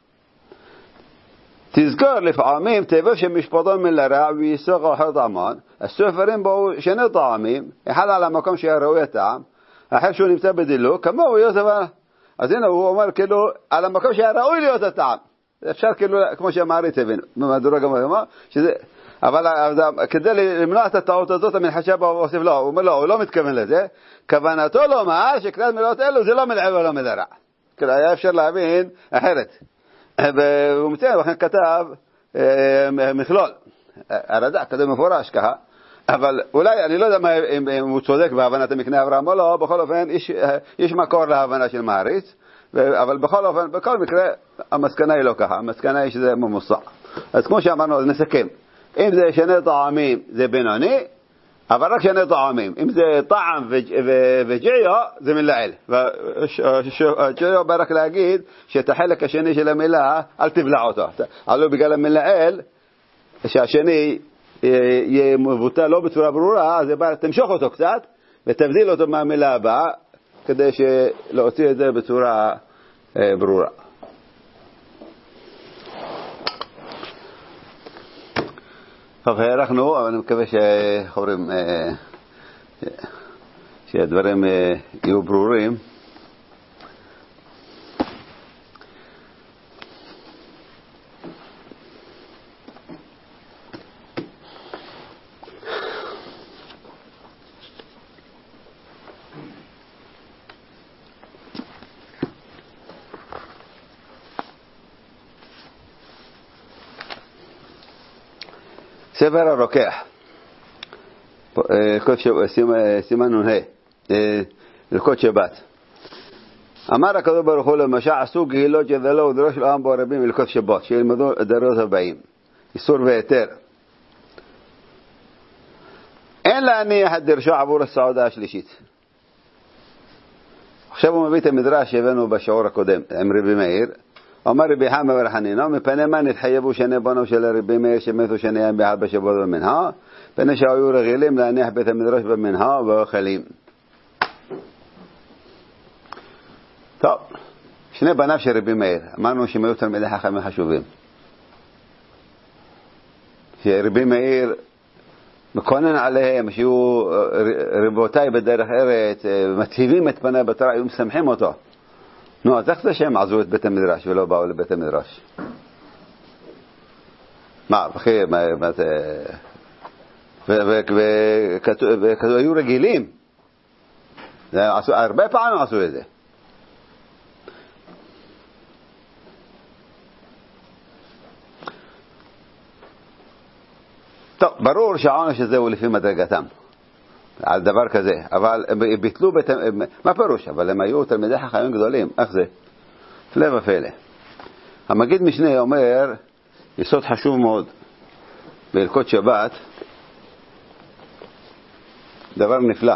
תזכור לפעמים תיבש שמשפטון מלרע ויסוג אחר טעמן, הסופרים בו שני טעמים, אחד על המקום שהיה ראוי הטעם, אחר שהוא נמצא בדילוק, כמו הוא יוסף, אז הנה הוא אומר כאילו, על המקום שהיה ראוי להיות הטעם. אפשר כאילו, כמו שהמעריץ הבין, במהדורה גם הוא אומר, שזה, אבל כדי למנוע את הטעות הזאת, המנחשה בו הוסיף לו, הוא אומר לו, הוא לא מתכוון לזה, כוונתו לומר שקריאת מילות אלו זה לא מלעיל ולא מלרע. כאילו היה אפשר להבין אחרת. והוא מציין, לכן כתב מכלול, הרד"ק, כתב מפורש ככה, אבל אולי, אני לא יודע מה, אם, אם הוא צודק בהבנת המקנה אברהם או לא, בכל אופן, יש, יש מקור להבנה של מעריץ, אבל בכל אופן, בכל מקרה, המסקנה היא לא ככה, המסקנה היא שזה ממוסע. אז כמו שאמרנו, אז נסכם. אם זה שני טעמים, זה בינוני, אבל רק שני טעמים. אם זה טעם וג'יו, זה מלעיל. וג'יו בא רק להגיד שאת החלק השני של המילה, אל תבלע אותו. עלו בגלל המלעיל, שהשני יהיה מבוטל לא בצורה ברורה, אז תמשוך אותו קצת, ותבדיל אותו מהמילה הבאה, כדי להוציא את זה בצורה ברורה. טוב, הארכנו, אבל אני מקווה שחברים, שהדברים יהיו ברורים. ספר הרוקח, סימן נ"ה, הלכות שבת. אמר הקדוש ברוך הוא למשה, עשו קהילות שגדלו ודרוש לעם בו רבים הלכות שבת, שילמדו הדורות הבאים, איסור והיתר. אין להניח את דרשו עבור הסעודה השלישית. עכשיו הוא מביא את המדרש שהבאנו בשיעור הקודם עם רבי מאיר. אמר רבי חמא בר חנינא, מפני מה נתחייבו שני בנו של רבי מאיר שמתו שניהם ביחד בשבת במנחה, פני שהיו רגילים להניח בית המדרש במנחה ואוכלים. טוב, שני בניו של רבי מאיר, אמרנו שהם היו תלמידי חכמים חשובים. שרבי מאיר מקונן עליהם, שיהיו רבותיי בדרך ארץ, מציבים את פניו בתורה, היו משמחים אותו. נו, אז איך זה שהם עזבו את בית המדרש ולא באו לבית המדרש? מה, אחי, מה זה... והיו רגילים. הרבה פעמים עשו את זה. טוב, ברור שהעונש הזה הוא לפי מדרגתם. על דבר כזה, אבל הם ביטלו בית... מה פירוש? אבל הם היו תלמידי חכמים גדולים, איך זה? פלא ופלא. המגיד משנה אומר, יסוד חשוב מאוד בהלכות שבת, דבר נפלא.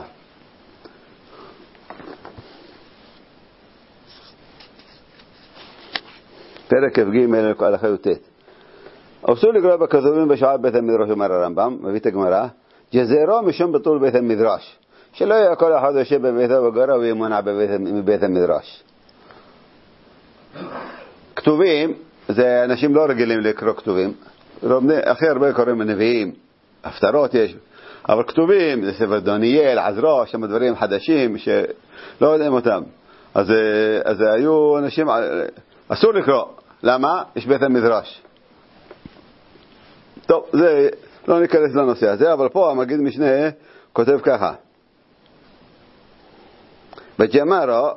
פרק אף ג' הלכה י"ט. אסור לקרוא בכתובים בשעה בית המדרש, אומר הרמב"ם, מביא את הגמרא, גזירו משום בטול בית המדרש, שלא יהיה כל אחד יושב בביתו וגרה וימונע מבית המדרש. כתובים, זה אנשים לא רגילים לקרוא כתובים, הכי הרבה קוראים נביאים, הפטרות יש, אבל כתובים, זה ספר דניאל, עזרא, שם דברים חדשים שלא יודעים אותם. אז, אז היו אנשים, אסור לקרוא. למה? יש בית המדרש. טוב, זה... לא ניכנס לנושא הזה, אבל פה המגיד משנה כותב ככה. בג'מארה,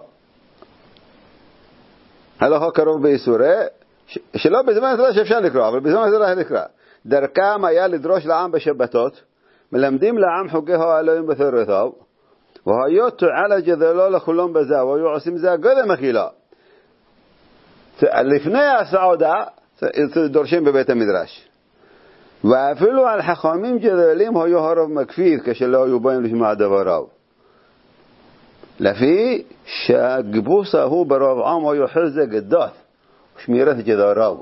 הלכה קרוב באיסורי, שלא בזמן המדרש אפשר לקרוא, אבל בזמן המדרש לקרוא. דרכם היה לדרוש לעם בשבתות, מלמדים לעם חוקי האלוהים בתורתו, והיו תועלה גדלו לכולם בזה, והיו עושים זה קודם אכילה. לפני הסעודה, דורשים בבית המדרש. ואפילו על חכמים גדולים היו הרוב מקפיד כשלא היו באים לשמוע דבריו. לפי שהגיבוס ההוא ברוב עם היו חזק גדול ושמירת גדריו.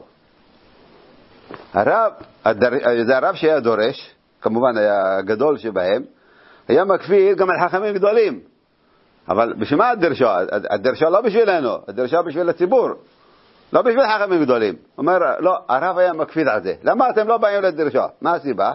הרב, זה הרב שהיה דורש, כמובן היה הגדול שבהם, היה מקפיד גם על חכמים גדולים. אבל בשביל מה הדרשה? הדרשה לא בשבילנו, הדרשה בשביל הציבור. לא בשביל חכמים גדולים. אומר, לא, הרב היה מקפיד על זה. למה אתם לא באים לדרשה? מה הסיבה?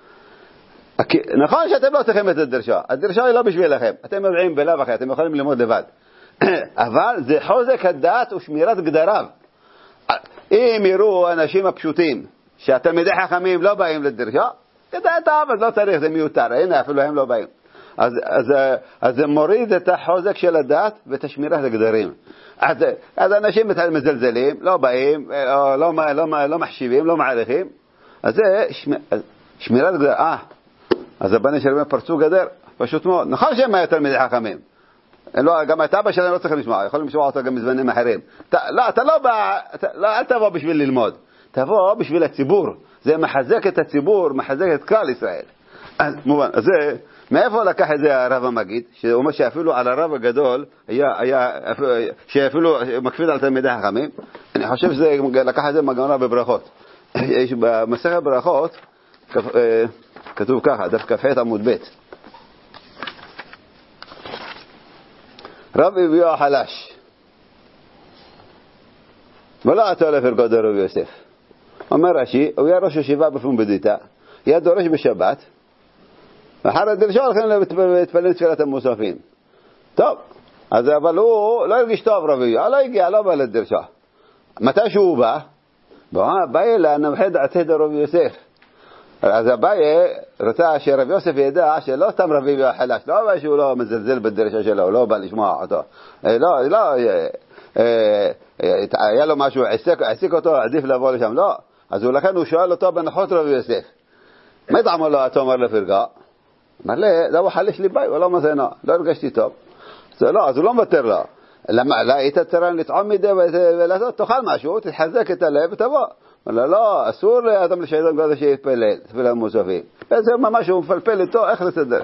נכון שאתם לא צריכים את הדרשה. הדרשה היא לא בשבילכם. אתם יודעים בלב אחר, אתם יכולים ללמוד לבד. אבל זה חוזק הדעת ושמירת גדריו. אם יראו אנשים הפשוטים, שהתלמידי חכמים לא באים לדרשה, כדאי טוב, אז לא צריך, זה מיותר. הנה, אפילו הם לא באים. אז, אז, אז זה מוריד את החוזק של הדעת ואת השמירת הגדרים. אז, אז אנשים מזלזלים, לא באים, לא, לא, לא, לא מחשיבים, לא מעריכים. אז זה שמ, שמירת גדר. אה, אז הבנים שלהם פרצו גדר, פשוט מאוד. נכון שהם היו תלמידי חכמים. לא, גם את אבא שלהם לא צריכים לשמוע, יכולים לשמוע אותו גם מזמנים אחרים. ת, לא, אתה לא בא, אתה, לא, אל תבוא בשביל ללמוד. תבוא בשביל הציבור. זה מחזק את הציבור, מחזק את כלל ישראל. אז מובן, אז זה... מאיפה לקח את זה הרב המגיד? שהוא אומר שאפילו על הרב הגדול, היה, היה, שאפילו מקפיד על תלמידי חכמים. אני חושב שזה לקח את זה מגמרא בברכות. יש במסכת ברכות, כתוב ככה, דף כ"ח עמוד ב'. רב הביאו החלש. ולא עטו לפרקו דרב יוסף. אומר רש"י, הוא היה ראש ישיבה בפום בדיתה. יהיה דורש בשבת, ואחר הדרשה הולכים להתפלל תפילת המוספים. טוב, אז אבל הוא לא הרגיש טוב רבי, לא הגיע, לא בא לדרשה. מתי שהוא בא? בא אלה נמחד עצי דרבי יוסף. אז אביי רצה שרבי יוסף ידע שלא סתם רבי חלש, לא בא שהוא לא מזלזל בדרשה שלו, הוא לא בא לשמוע אותו. לא, לא, היה לו משהו, העסיק אותו, עדיף לבוא לשם, לא. אז לכן הוא שואל אותו בנחות רבי יוסף. מה דעמו לו, אתה אומר לפרגע? אמר לי, זה הוא חלש לי ביי, הוא לא מזינו, לא הרגשתי טוב. לא, אז הוא לא מוותר לו. למה, לא, היית צריך לטעום מדי ולעשות, תאכל משהו, תתחזק את הלב ותבוא. אמר לו, לא, אסור לאדם לשיידון כזה שיתפלל, תפילה מוספים. וזה ממש הוא מפלפל איתו, איך לסדר.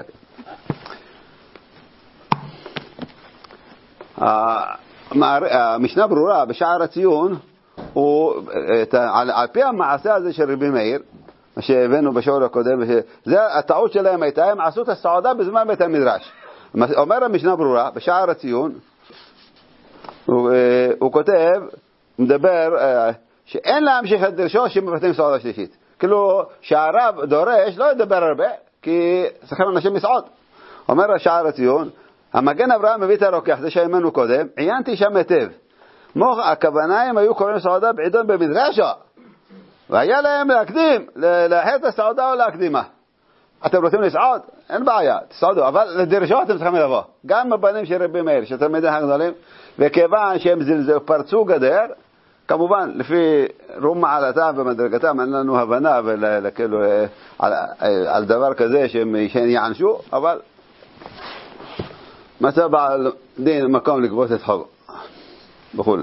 המשנה ברורה בשער הציון, על פי המעשה הזה של רבי מאיר, מה שהבאנו בשיעור הקודם, זה הטעות שלהם הייתה, הם עשו את הסעודה בזמן בית המדרש. אומר המשנה ברורה בשער הציון, הוא, הוא כותב, מדבר, שאין להמשיך את דרשו שמבטאים סעודה שלישית. כאילו שהרב דורש לא ידבר הרבה, כי צריכים אנשים מסעוד. אומר השער הציון, המגן אברהם מביא את הרוקח, זה שהאמנו קודם, עיינתי שם היטב. מוך הכוונה הם היו קוראים סעודה בעידון במדרשו, והיה להם להקדים, לאחר את הסעודה או להקדימה. אתם רוצים לסעוד? אין בעיה, תסעודו, אבל לדרשו אתם צריכים לבוא. גם הבנים של רבי מאיר, שתלמידי הגדולים, וכיוון שהם זלזלו, פרצו גדר, כמובן, לפי רום מעלתם ומדרגתם, אין לנו הבנה ולכאילו, על, על דבר כזה שהם יענשו, אבל מצא בעל דין מקום לגבות את חובו. בחול.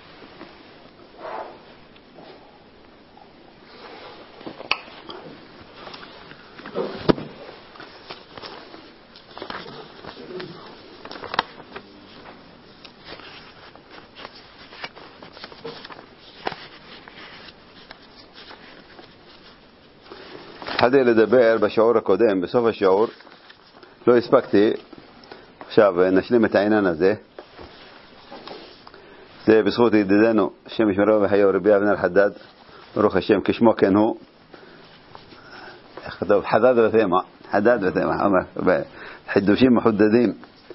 התחלתי לדבר בשיעור הקודם, בסוף השיעור, לא הספקתי, עכשיו נשלים את העניין הזה. זה בזכות ידידנו, השם ישמרו וחיו רבי אבנר חדד, ברוך השם, כשמו כן הוא. איך כתוב? חדד ותימה, חדד ותימה, אומר, חידושים מחודדים.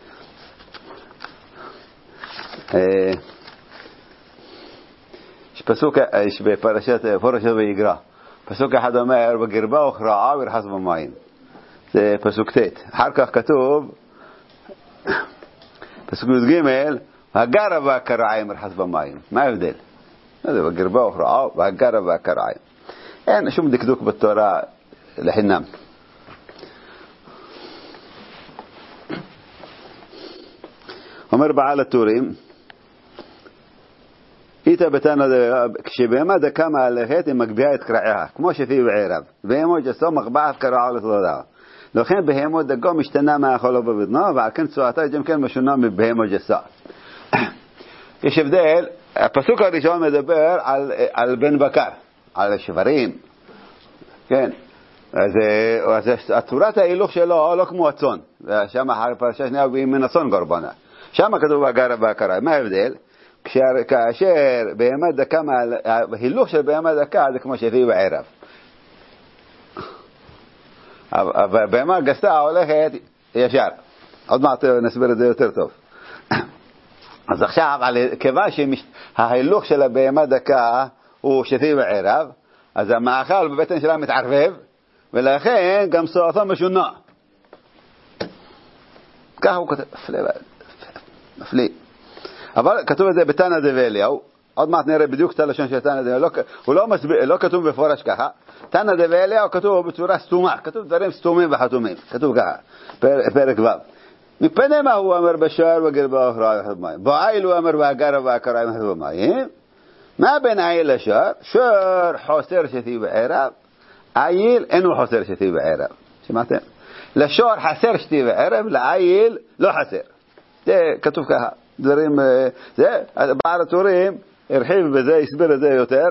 יש פסוק, יש בפרשת פורשת ויגרא, פסוק אחד אומר, בגרבה וכרעה ורחס במים. זה פסוק ת'. אחר כך כתוב, פסוק י"ג, הגרה והקרעיים ורחס במים. מה ההבדל? זה בגרבה וכרעה והגרה והקרעיים. אין שום דקדוק בתורה לחינם. אומר בעל הטורים, איתה בתנה, כשבהמה דקה מהלכת היא מגביעה את קרעיה, כמו שפי בערב, בהמות גסו מגבעת קרעה לתודעה. לכן בהמות דגו משתנה מהאכולו בבטנו, ועל כן צועתה גם כן משונה מבהמות גסו. יש הבדל, הפסוק הראשון מדבר על, על בן בקר, על שברים, כן, אז, אז הצורת ההילוך שלו לא כמו הצון, ושם אחר פרשה שנייה הוא מן הצון קורבנה, שם כתוב הגרה והקרה. מה ההבדל? כאשר בהמה דקה, ההילוך של בהמה דקה זה כמו שהביא בערב, בהמה גסה הולכת ישר. עוד מעט נסביר את זה יותר טוב. אז עכשיו, כיוון שההילוך של הבהמה דקה הוא שפי בערב, אז המאכל בבטן שלה מתערבב, ולכן גם סועתו משונה. ככה הוא כותב, מפליא. אבל כתוב את זה בתנא דבליהו, עוד מעט נראה בדיוק את הלשון של תנא דבליהו, הוא לא, מסביר, לא כתוב בפורש ככה. תנא דבליהו כתוב בצורה סתומה, כתוב דברים סתומים וחתומים, כתוב ככה, פרק ו'. מפני מה הוא אומר בשער וגרבה וכרעה ורחס במים? בעיל הוא אומר בהגרה והקרעיים ורחס במים. מה בין עיל לשער? שער חוסר שתי בערב, עיל אינו חוסר שתי בערב. שמעתם? לשער חסר שתי בערב, לעיל לא חסר. זה כתוב ככה. דברים, זה, בעל הטורים הרחיב בזה, הסביר את זה יותר.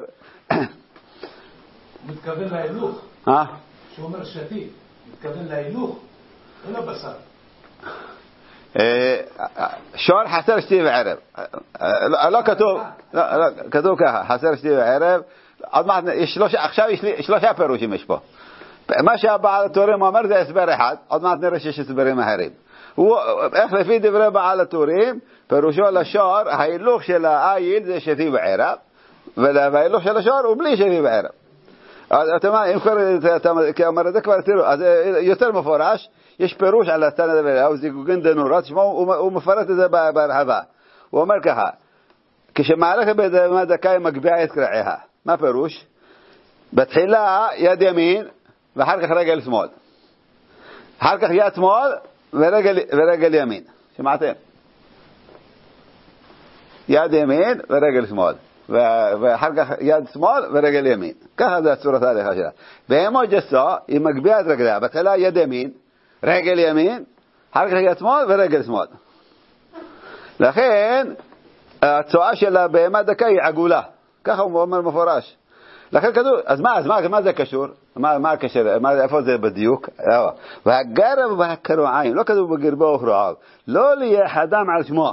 מתכוון להילוך. אה? שהוא אומר שתי, מתכוון להילוך, אין לו בשר. שור חסר שתי בערב. לא כתוב, כתוב ככה, חסר שתי בערב. עכשיו יש שלושה פירושים יש פה. מה שהבעל הטורים אומר זה הסבר אחד, עוד מעט נראה שיש הסברים אחרים. הוא, איך לפי דברי בעל הטורים, פירושו לשור, ההילוך של העיל זה שתי בערב, וההילוך של השור הוא בלי שתי בערב. אתה אומר, אם כבר אומר את זה כבר תראו, אז יותר מפורש, יש פירוש על הצד הזה, הוא זיגוגן דנורות, הוא מפרט את זה בהרחבה. הוא אומר ככה, כשמהלכת באדמה דקה היא מגביעה את קרעיה. מה פירוש? בתחילה יד ימין, ואחר כך רגל שמאל. אחר כך יד שמאל ורגל, ורגל ימין. שמעתם? יד ימין ורגל שמאל. ואחר כך יד שמאל ורגל ימין. ככה זה הצורת ההליכה שלה. בהמו ג'סו היא מגביעה את רגליה. בתחילה יד ימין, רגל ימין, אחר כך יד שמאל ורגל שמאל. לכן, הצועה של הבהמה דקה היא עגולה. ככה הוא אומר מפורש. לכן כתוב, אז מה, אז מה, מה זה קשור? מה, מה הקשר? מה, איפה זה בדיוק? והגרב והקרועיים, לא כתוב בגרבו וכרועיו. לא ליחדם על שמו.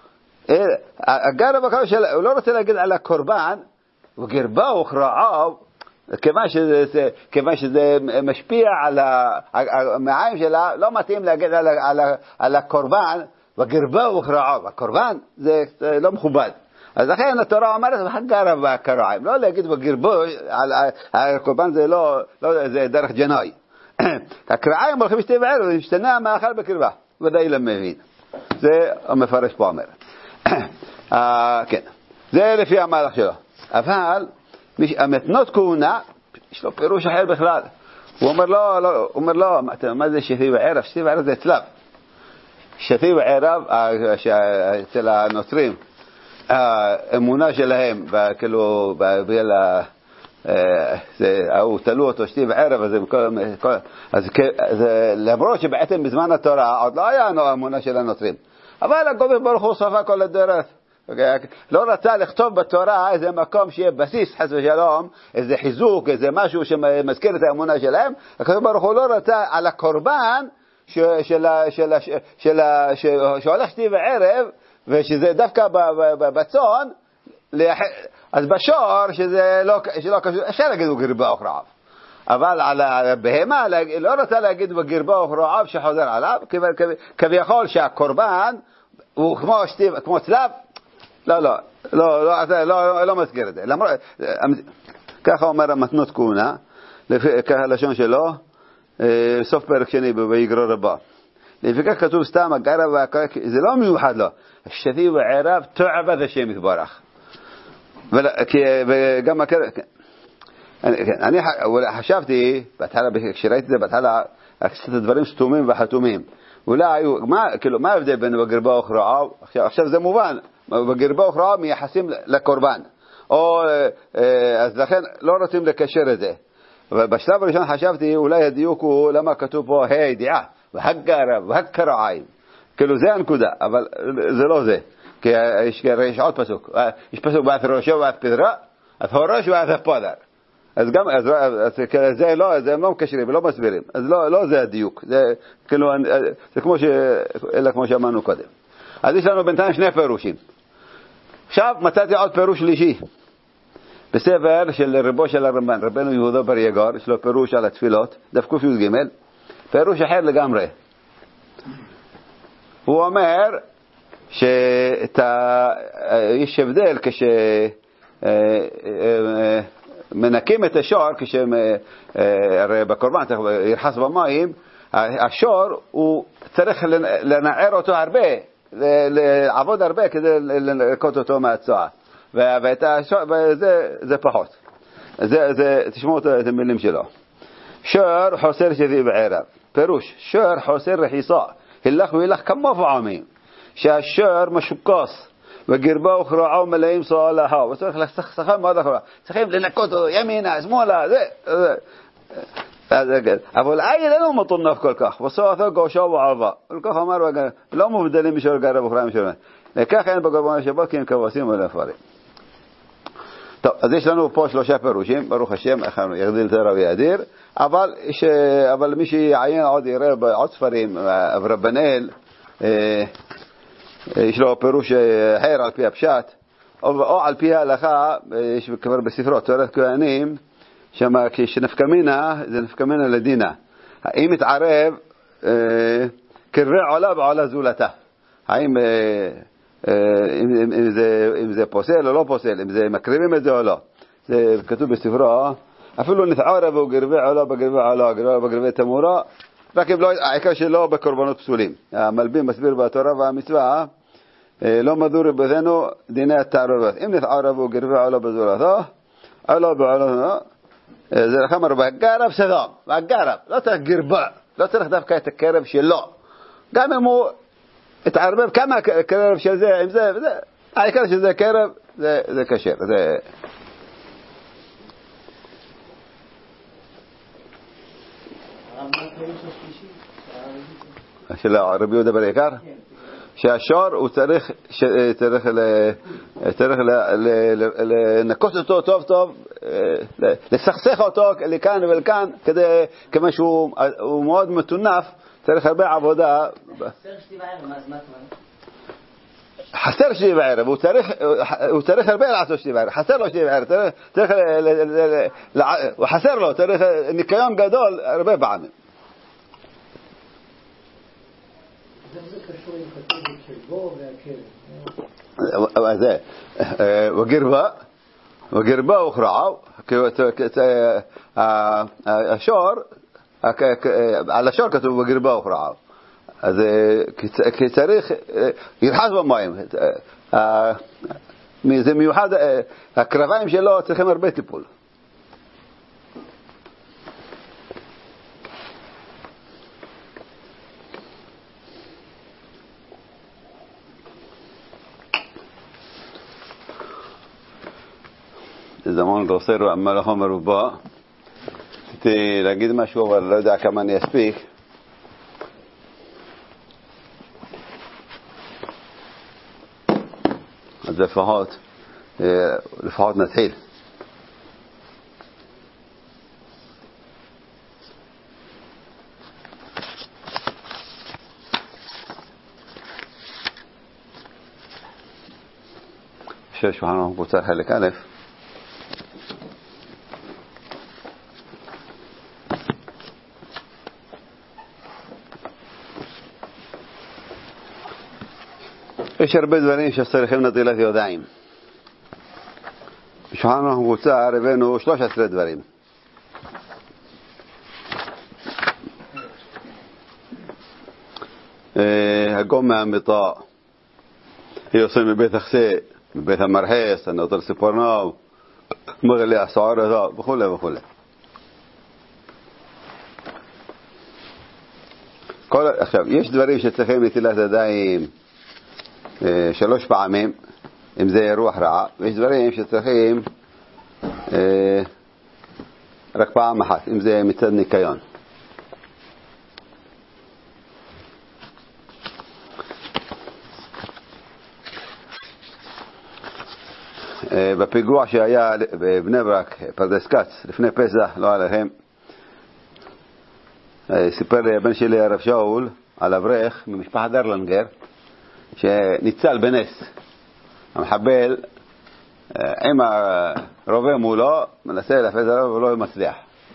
הגרב והקרועיים, הוא לא רוצה להגיד על הקורבן, וגרבו וכרועיו, כיוון שזה, כיוון שזה משפיע על המעיים שלה, לא מתאים להגיד על, על, על הקורבן, וגרבו וכרועיו. הקורבן זה לא מכובד. אז לכן התורה אומרת הגרב והקרועיים, לא להגיד בגרבו, על הקורבן זה לא, לא, זה דרך ג'נאי. הקרועיים הולכים לשתי בערב, ומשתנה המאכל בקרבה, ודאי למבין. זה המפרש פה אומר. כן, זה לפי המהלך שלו. אבל המתנות כהונה, יש לו פירוש אחר בכלל. הוא אומר לא, לא, הוא אומר לא, מה זה שתי בערב? שתי בערב זה אצלם. שתי בערב, אצל הנוצרים, האמונה שלהם, כאילו, הוא תלו אותו שתי בערב, אז למרות שבעצם בזמן התורה עוד לא היה האמונה של הנוצרים, אבל הקדוש ברוך הוא סופר כל הדרך, לא רצה לכתוב בתורה איזה מקום שיהיה בסיס חס ושלום, איזה חיזוק, איזה משהו שמזכיר את האמונה שלהם. הקדוש ברוך הוא לא רצה על הקורבן שהולך שתי בערב, ושזה דווקא בצאן, אז בשור שזה לא קשור, אפשר להגיד בגרבו וכרועיו, אבל על הבהמה לא רוצה להגיד בגרבו וכרועיו שחוזר עליו, כביכול שהקורבן הוא כמו צלב. לא, לא, לא, לא, לא מזכיר את זה. ככה אומר המתנות כהונה, ככה לשון שלו, סוף פרק שני ביגרו רבה. לפיכך כתוב סתם, הגרב והקרע, זה לא מיוחד לו. השתי בערב תועבד השם יתברך. וגם הקרע, אני חשבתי, כשראיתי את זה בהתחלה, קצת דברים סתומים וחתומים. אולי, מה ההבדל בין בגרבו וכרועיו? עכשיו זה מובן. בגרבו וכרועיו מייחסים לקורבן. או, אז לכן לא רוצים לקשר את זה. ובשלב הראשון חשבתי, אולי הדיוק הוא למה כתוב פה הידיעה, והגרב, והקרועיים. כאילו זה הנקודה, אבל זה לא זה. כי יש עוד פסוק. יש פסוק ואת ראשו ואת פדרה, את הראש ואת הפודר. אז גם, אז זה לא, זה לא מקשרים ולא מסבירים. אז לא, לא זה הדיוק. זה כאילו, זה כמו ש, אלא כמו שאמרנו קודם. אז יש לנו בינתיים שני פירושים. עכשיו מצאתי עוד פירוש שלישי. בספר של רבו של הרמב"ן, רבנו יהודה בר יגור, יש לו פירוש על התפילות, דף ק"ג, פירוש אחר לגמרי. הוא אומר שיש הבדל כשמנקים את השור, כשהרי בקורבן צריך ירחס במים, השור הוא צריך לנער אותו הרבה, לעבוד הרבה כדי לנקות אותו מהצועה. וזה זה פחות. זה זה תשמעו את המילים שלו. שור חוסר שתי בערב. פירוש שור חוסר רחיסה. הלך וילך כמה פעמים. שהשור משוקס וגרבו וכרועיו מלאים סולחה. וצריך לסכסכם מאוד אחורה. צריכים לנקות אותו ימינה, שמאלה, זה. אבל עיל אינו מטונף כל כך. בסופו גושו וערבה. וכך אמר, לא מבדלים משור גרב וכרועיו משור. לכך אין בקורבן השבת כי הם כבשים ולפרים. טוב, אז יש לנו פה שלושה פירושים, ברוך השם, יגדיל תורה ויאדיר, אבל, אבל מי שיעיין עוד יראה בעוד ספרים, אברבנאל, יש לו פירוש אחר על פי הפשט, או, או על פי ההלכה, יש כבר בספרו, תורת כהנים, שמה כשנפקא מינה, זה נפקא מינה לדינה. האם מתערב אה, קרבי עולה בעולה זולתה? האם אה, אה, אם, אם, זה, אם זה פוסל או לא פוסל, אם זה מקריבים את זה או לא? זה כתוב בספרו, אפילו נתערב הוא קרבי עולה בקרבי עולה, בקרבי תמורה, רק אם לא, העיקר שלא בקורבנות פסולים. המלבים מסביר בתורה והמצווה, לא מדור בזנו דיני התערבות. אם נתערבו גרבי עולה בזולתו, עולה בעולה, זה לך אמר, בגרב סדום, בגרב, לא צריך גרבה, לא צריך דווקא את הקרב שלו. גם אם הוא התערבב כמה קרב של זה, עם זה וזה, העיקר שזה קרב, זה, זה כשר. זה... של רבי יהודה בר יקר? שהשור הוא צריך צריך צריך לנקוס אותו טוב טוב, לסכסך אותו לכאן ולכאן, כדי כמה שהוא מאוד מתונף, צריך הרבה עבודה. חסר שלי בערב, הוא צריך הוא צריך הרבה לעשות שלי בערב, חסר לו שלי בערב, צריך הוא חסר לו, צריך ניקיון גדול הרבה פעמים. זה וגרבה וגרבה הוכרעו השור, על השור כתוב וגרבה הוכרעו, אז כי צריך ירחץ במים, זה מיוחד, הקרביים שלו צריכים הרבה טיפול. זמן דוסר המלאך מרובה, רציתי להגיד משהו אבל לא יודע כמה אני אספיק. אז לפחות לפחות נתחיל. ששולחן ערוך קבוצה חלק א', יש הרבה דברים שצריכים נטילת ידיים. בשולחן ערוך קבוצה הבאנו שלוש עשרה דברים. הגום מהמיטה, יוצא מבית החסה, מבית המרחס, הנוטל סיפורנאו, מגלי הסעור הזה, וכו' וכו'. עכשיו, יש דברים שצריכים נטילת ידיים שלוש פעמים, אם זה רוח רעה, ויש דברים שצריכים אה, רק פעם אחת, אם זה מצד ניקיון. אה, בפיגוע שהיה בבני ברק, פרדס כץ, לפני פסח, לא עליהם, אה, סיפר בן שלי הרב שאול על אברך ממשפחת דרלנגר, שניצל בנס. המחבל עם הרובה מולו מנסה להפז עליו ולא מצליח.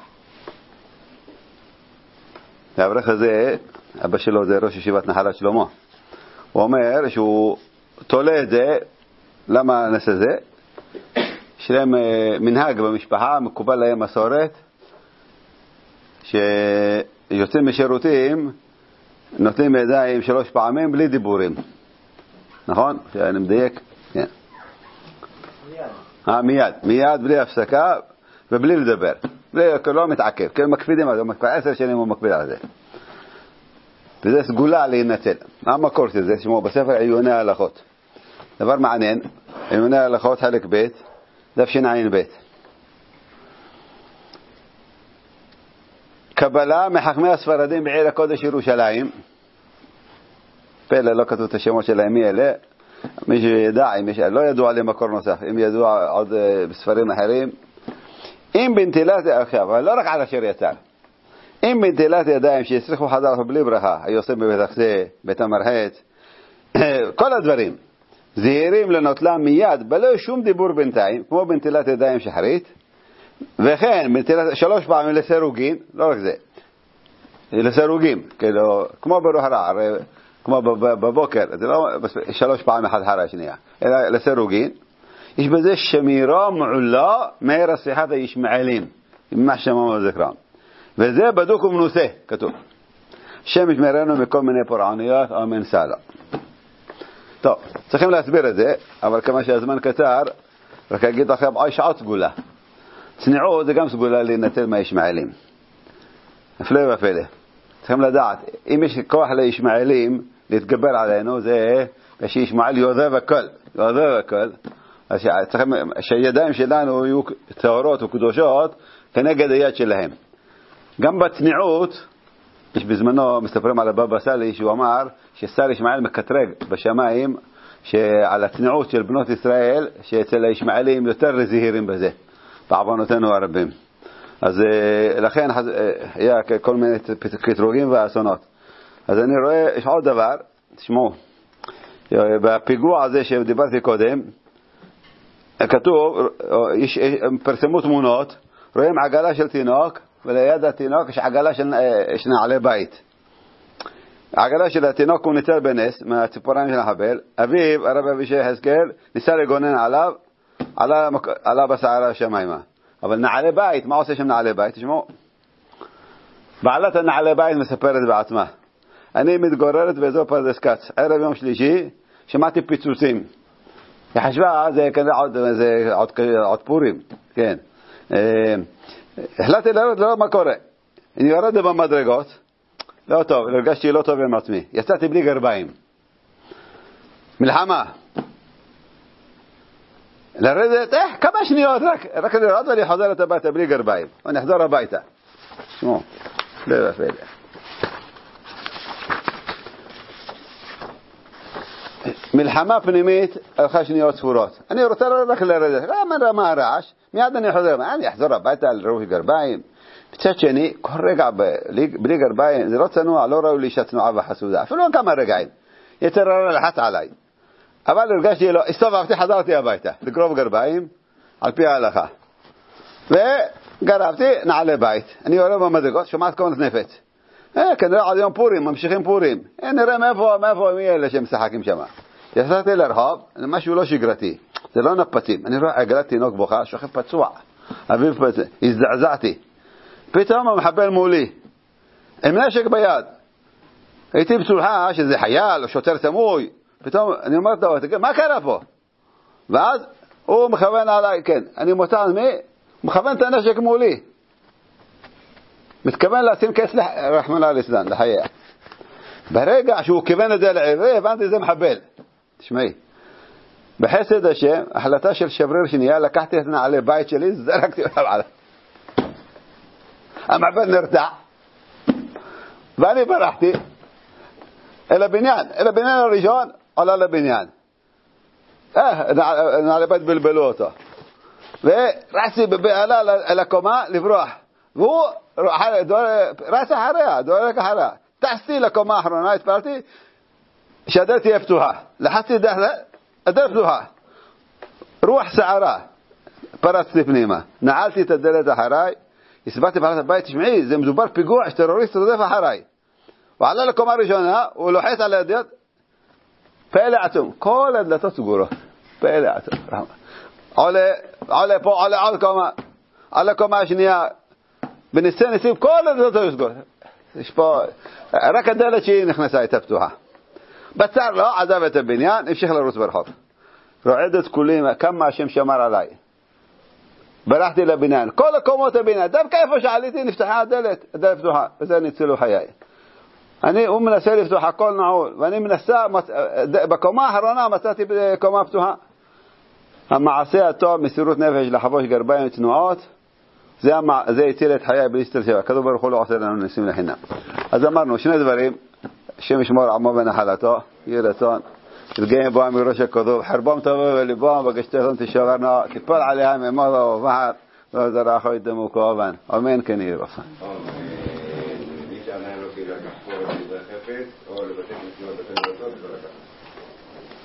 האברך הזה, אבא שלו זה ראש ישיבת נחלת שלמה, הוא אומר שהוא תולה את זה. למה הנס הזה? שלהם מנהג במשפחה, מקובל להם מסורת, שיוצאים משירותים נוטלים ידיים שלוש פעמים בלי דיבורים. נכון? שאני מדייק? כן. מיד. מיד. מיד, בלי הפסקה ובלי לדבר. בלי, לא מתעכב. כי הם מקפידים על זה. כבר עשר שנים הוא מקפיד על זה. וזה סגולה להינצל. מה המקור של זה? שמו בספר עיוני ההלכות. דבר מעניין. עיוני ההלכות חלק ב' דף ש"ע ב'. קבלה מחכמי הספרדים בעיר הקודש ירושלים. פלא, לא כתוב את השמות שלהם מי אלה. מי שידע, לא ידוע לי מקור נוסף, אם ידוע עוד בספרים אחרים. אם בנטילת, עכשיו, לא רק על אשר יצא, אם בנטילת ידיים שיצריכו חדר בלי ברכה, היוסף בבית החסה, בית המרחץ, כל הדברים זהירים לנוטלם מיד בלא שום דיבור בינתיים, כמו בנטילת ידיים שחרית, וכן, שלוש פעמים לסירוגין, לא רק זה, לסירוגים, כאילו, כמו ברוחרה, כמו בבוקר, זה לא שלוש פעמים אחד אחרי השנייה, אלא לסירוגין, יש בזה שמירה מעולה מהר שיחת הישמעאלים, מה שמענו זכרם. וזה בדוק ומנוסה, כתוב. השם ישמרנו מכל מיני פורענויות או מנסלה. טוב, צריכים להסביר את זה, אבל כמה שהזמן קצר, רק אגיד לכם, יש עוד סגולה. צניעות זה גם סגולה להינצל מהישמעאלים. הפלא ופלא. צריכים לדעת, אם יש כוח לישמעאלים להתגבר עלינו, זה שישמעאל יודע וכל. יודע וכל. אז צריכים, שהידיים שלנו יהיו טהורות וקדושות כנגד היד שלהם. גם בצניעות, יש בזמנו, מספרים על הבבא סאלי, שהוא אמר ששר ישמעאל מקטרג בשמיים, שעל הצניעות של בנות ישראל, שאצל הישמעאלים יותר זהירים בזה, בעוונותינו הרבים. אז לכן היה כל מיני קטרוגים ואסונות. אז אני רואה, יש עוד דבר, תשמעו, בפיגוע הזה שדיברתי קודם, כתוב, יש, פרסמו תמונות, רואים עגלה של תינוק, וליד התינוק יש עגלה של נעלי בית. העגלה של התינוק הוא ניצל בנס מהציפוריים של החבל. אביו, הרב אבישי יחזקאל, ניסה לגונן עליו, עלה, עלה בסערה השמיימה. אבל נעלי בית, מה עושה שם נעלי בית? תשמעו. בעלת הנעלי בית מספרת בעצמה. אני מתגוררת באזור פרדס כץ. ערב יום שלישי, שמעתי פיצוצים. היא חשבה, זה כנראה עוד, זה עוד, עוד פורים. כן. החלטתי לראות לראות מה קורה. אני יורדת במדרגות, לא טוב, הרגשתי לא טוב עם עצמי. יצאתי בלי גרביים. מלחמה. לרדת, אה, כמה שניות, רק, רק לראות ואני חוזרת הביתה בלי גרביים. ואני אחזור הביתה. שמו, לא יפה. מלחמה פנימית, הלכה שניות ספורות. אני רוצה רק לרדת. למה מה הרעש? מיד אני חוזר. אני אחזור הביתה על ראש גרביים. מצד שני, כל רגע בלי, בלי גרביים, זה לא צנוע, לא ראו לי שצנועה וחסודה. אפילו כמה רגעים. יצר רע לחץ עליי. אבל הרגשתי לו, הסתובבתי, חזרתי הביתה. לגרוב גרביים, על פי ההלכה. וגרבתי, נעלי בית. אני עולה במדרגות, שומעת קונס נפץ. אה, כנראה עד יום פורים, ממשיכים פורים. אה, נראה מאיפה, מאיפה, מי אלה שמשחקים שם. יצאתי לרחוב, זה משהו לא שגרתי. זה לא נפצים. אני רואה עגלת תינוק בוכה, שוכב פצוע. אביב פצוע. הזדעזעתי. פתאום המחבל מולי. עם נשק ביד. הייתי בצולחה שזה חייל או שוטר סמוי. פתאום אני אומר לו, מה קרה פה? ואז הוא מכוון עליי, כן. אני מוצא על מי? מכוון את הנשק מולי. מתכוון לשים כס רחמנא ליצלן, לחייה. ברגע שהוא כיוון את זה לעברי, הבנתי זה מחבל. תשמעי. בחסד השם, החלטה של שבריר שנייה, לקחתי את נעלי בית שלי, זרקתי אותם עליו. המחבל נרתע. ואני ברחתי אל הבניין. אל הבניין הראשון, עולה לבניין. אה, נעלי בית בלבלו אותו. ורצתי בבעלה אל הקומה לברוח. והוא רץ אחריה, דורק אחריה. טסתי לקומה האחרונה, התפלתי, שהדלת תהיה פתוחה. לחצתי דרך זה, הדלת פתוחה. רוח שערה. פרצתי פנימה. נעלתי את הדלת אחריי, הסברתי בעלת הבית, תשמעי, זה מדובר פיגוע, שטרוריסט רודף אחריי. הוא עלה לקומה ראשונה, הוא לוחץ על הדלת, פלא עצום. כל הדלתות סגורות. פלא עצום. עולה, עולה פה, עולה עוד קומה. עלה קומה השנייה. בניסי ניסים, כל הדלתות סגורות. יש פה, רק הדלת שהיא נכנסה הייתה פתוחה. בצר לו, עזב את הבניין, המשיך לרוץ ברחוב. רועדת כולים, כמה השם שמר עליי. ברחתי לבניין, כל הקומות הבניין, דווקא איפה שעליתי נפתחה הדלת, הדלת פתוחה, וזה ניצלו חיי. אני, הוא מנסה לפתוח הכל נעול, ואני מנסה, בקומה האחרונה מצאתי בקומה פתוחה. המעשה הטוב, מסירות נפש לחבוש גרביים תנועות, זה, זה הציל את חיי בלי סתר. כדור ברוך הוא לא עושה לנו ניסים לחינם. אז אמרנו שני דברים, השם ישמור עמו ונחלתו, יהיה רצון. תרגעים בו מראש הכדור, חרבם טובה ולבם, בגשתתם תשברנו, תיפול עליהם אמרו ובחר, לא זרחו ידמו כהובן. אמן כן יהיה רפן. מי שעדיין לא קיבל לחפור את זה חפץ, או לבטל מסיבות בטל ורצות, זה לא לקחת.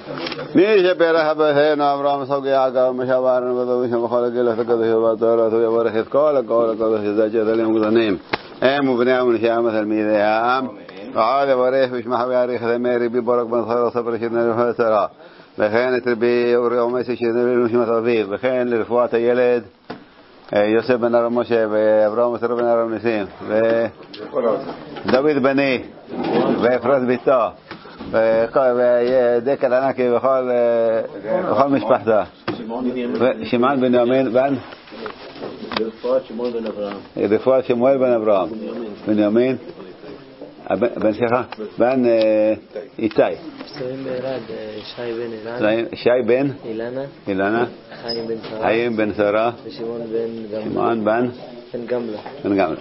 מי שפרח בהם אברהם סוגי אגב משברנו בדו שבכל הגיל הקדוש ובתורת הוא יברך את כל הכל הקדוש שזה גדולים וגדולים הם ובניהם ונשיאם תלמידיהם ועוד יברך וישמח ויאריך את מארי ביברק בן חיר ספר שדנה וחסרה וכן את רבי אורי עומסי שדנה לנשימת אביו וכן לרפואת הילד יוסף בן ארם משה ואברהם מסר בן ארם ניסים ודוד בני ואפרת ביתו ודקל ענקי וכל משפחתה שמעון בן ימין בן רפואת שמואל בן אברהם בן ימין בן שיחה בן איתי שי בן אילנה חיים בן שרה שמעון בן בן גמלה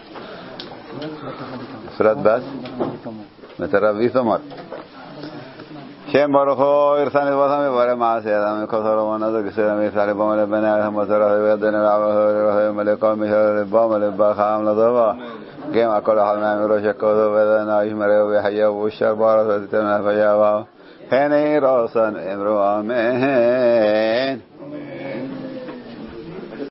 אפרת בת בת רבי תמר שם ברוך הוא ירצה לבותם וברי מעשי אדם מכוסר ומנזר כסר מיפתח לבום לבני המטרה וידן לעבוד מלכל משל לבום לבחם לטובה גם הכל אחד מהם מראש הכותו ודנה ישמרהו ויחייהו ושר בארץ ותתן נפייהו הנה רוסן אמרו אמן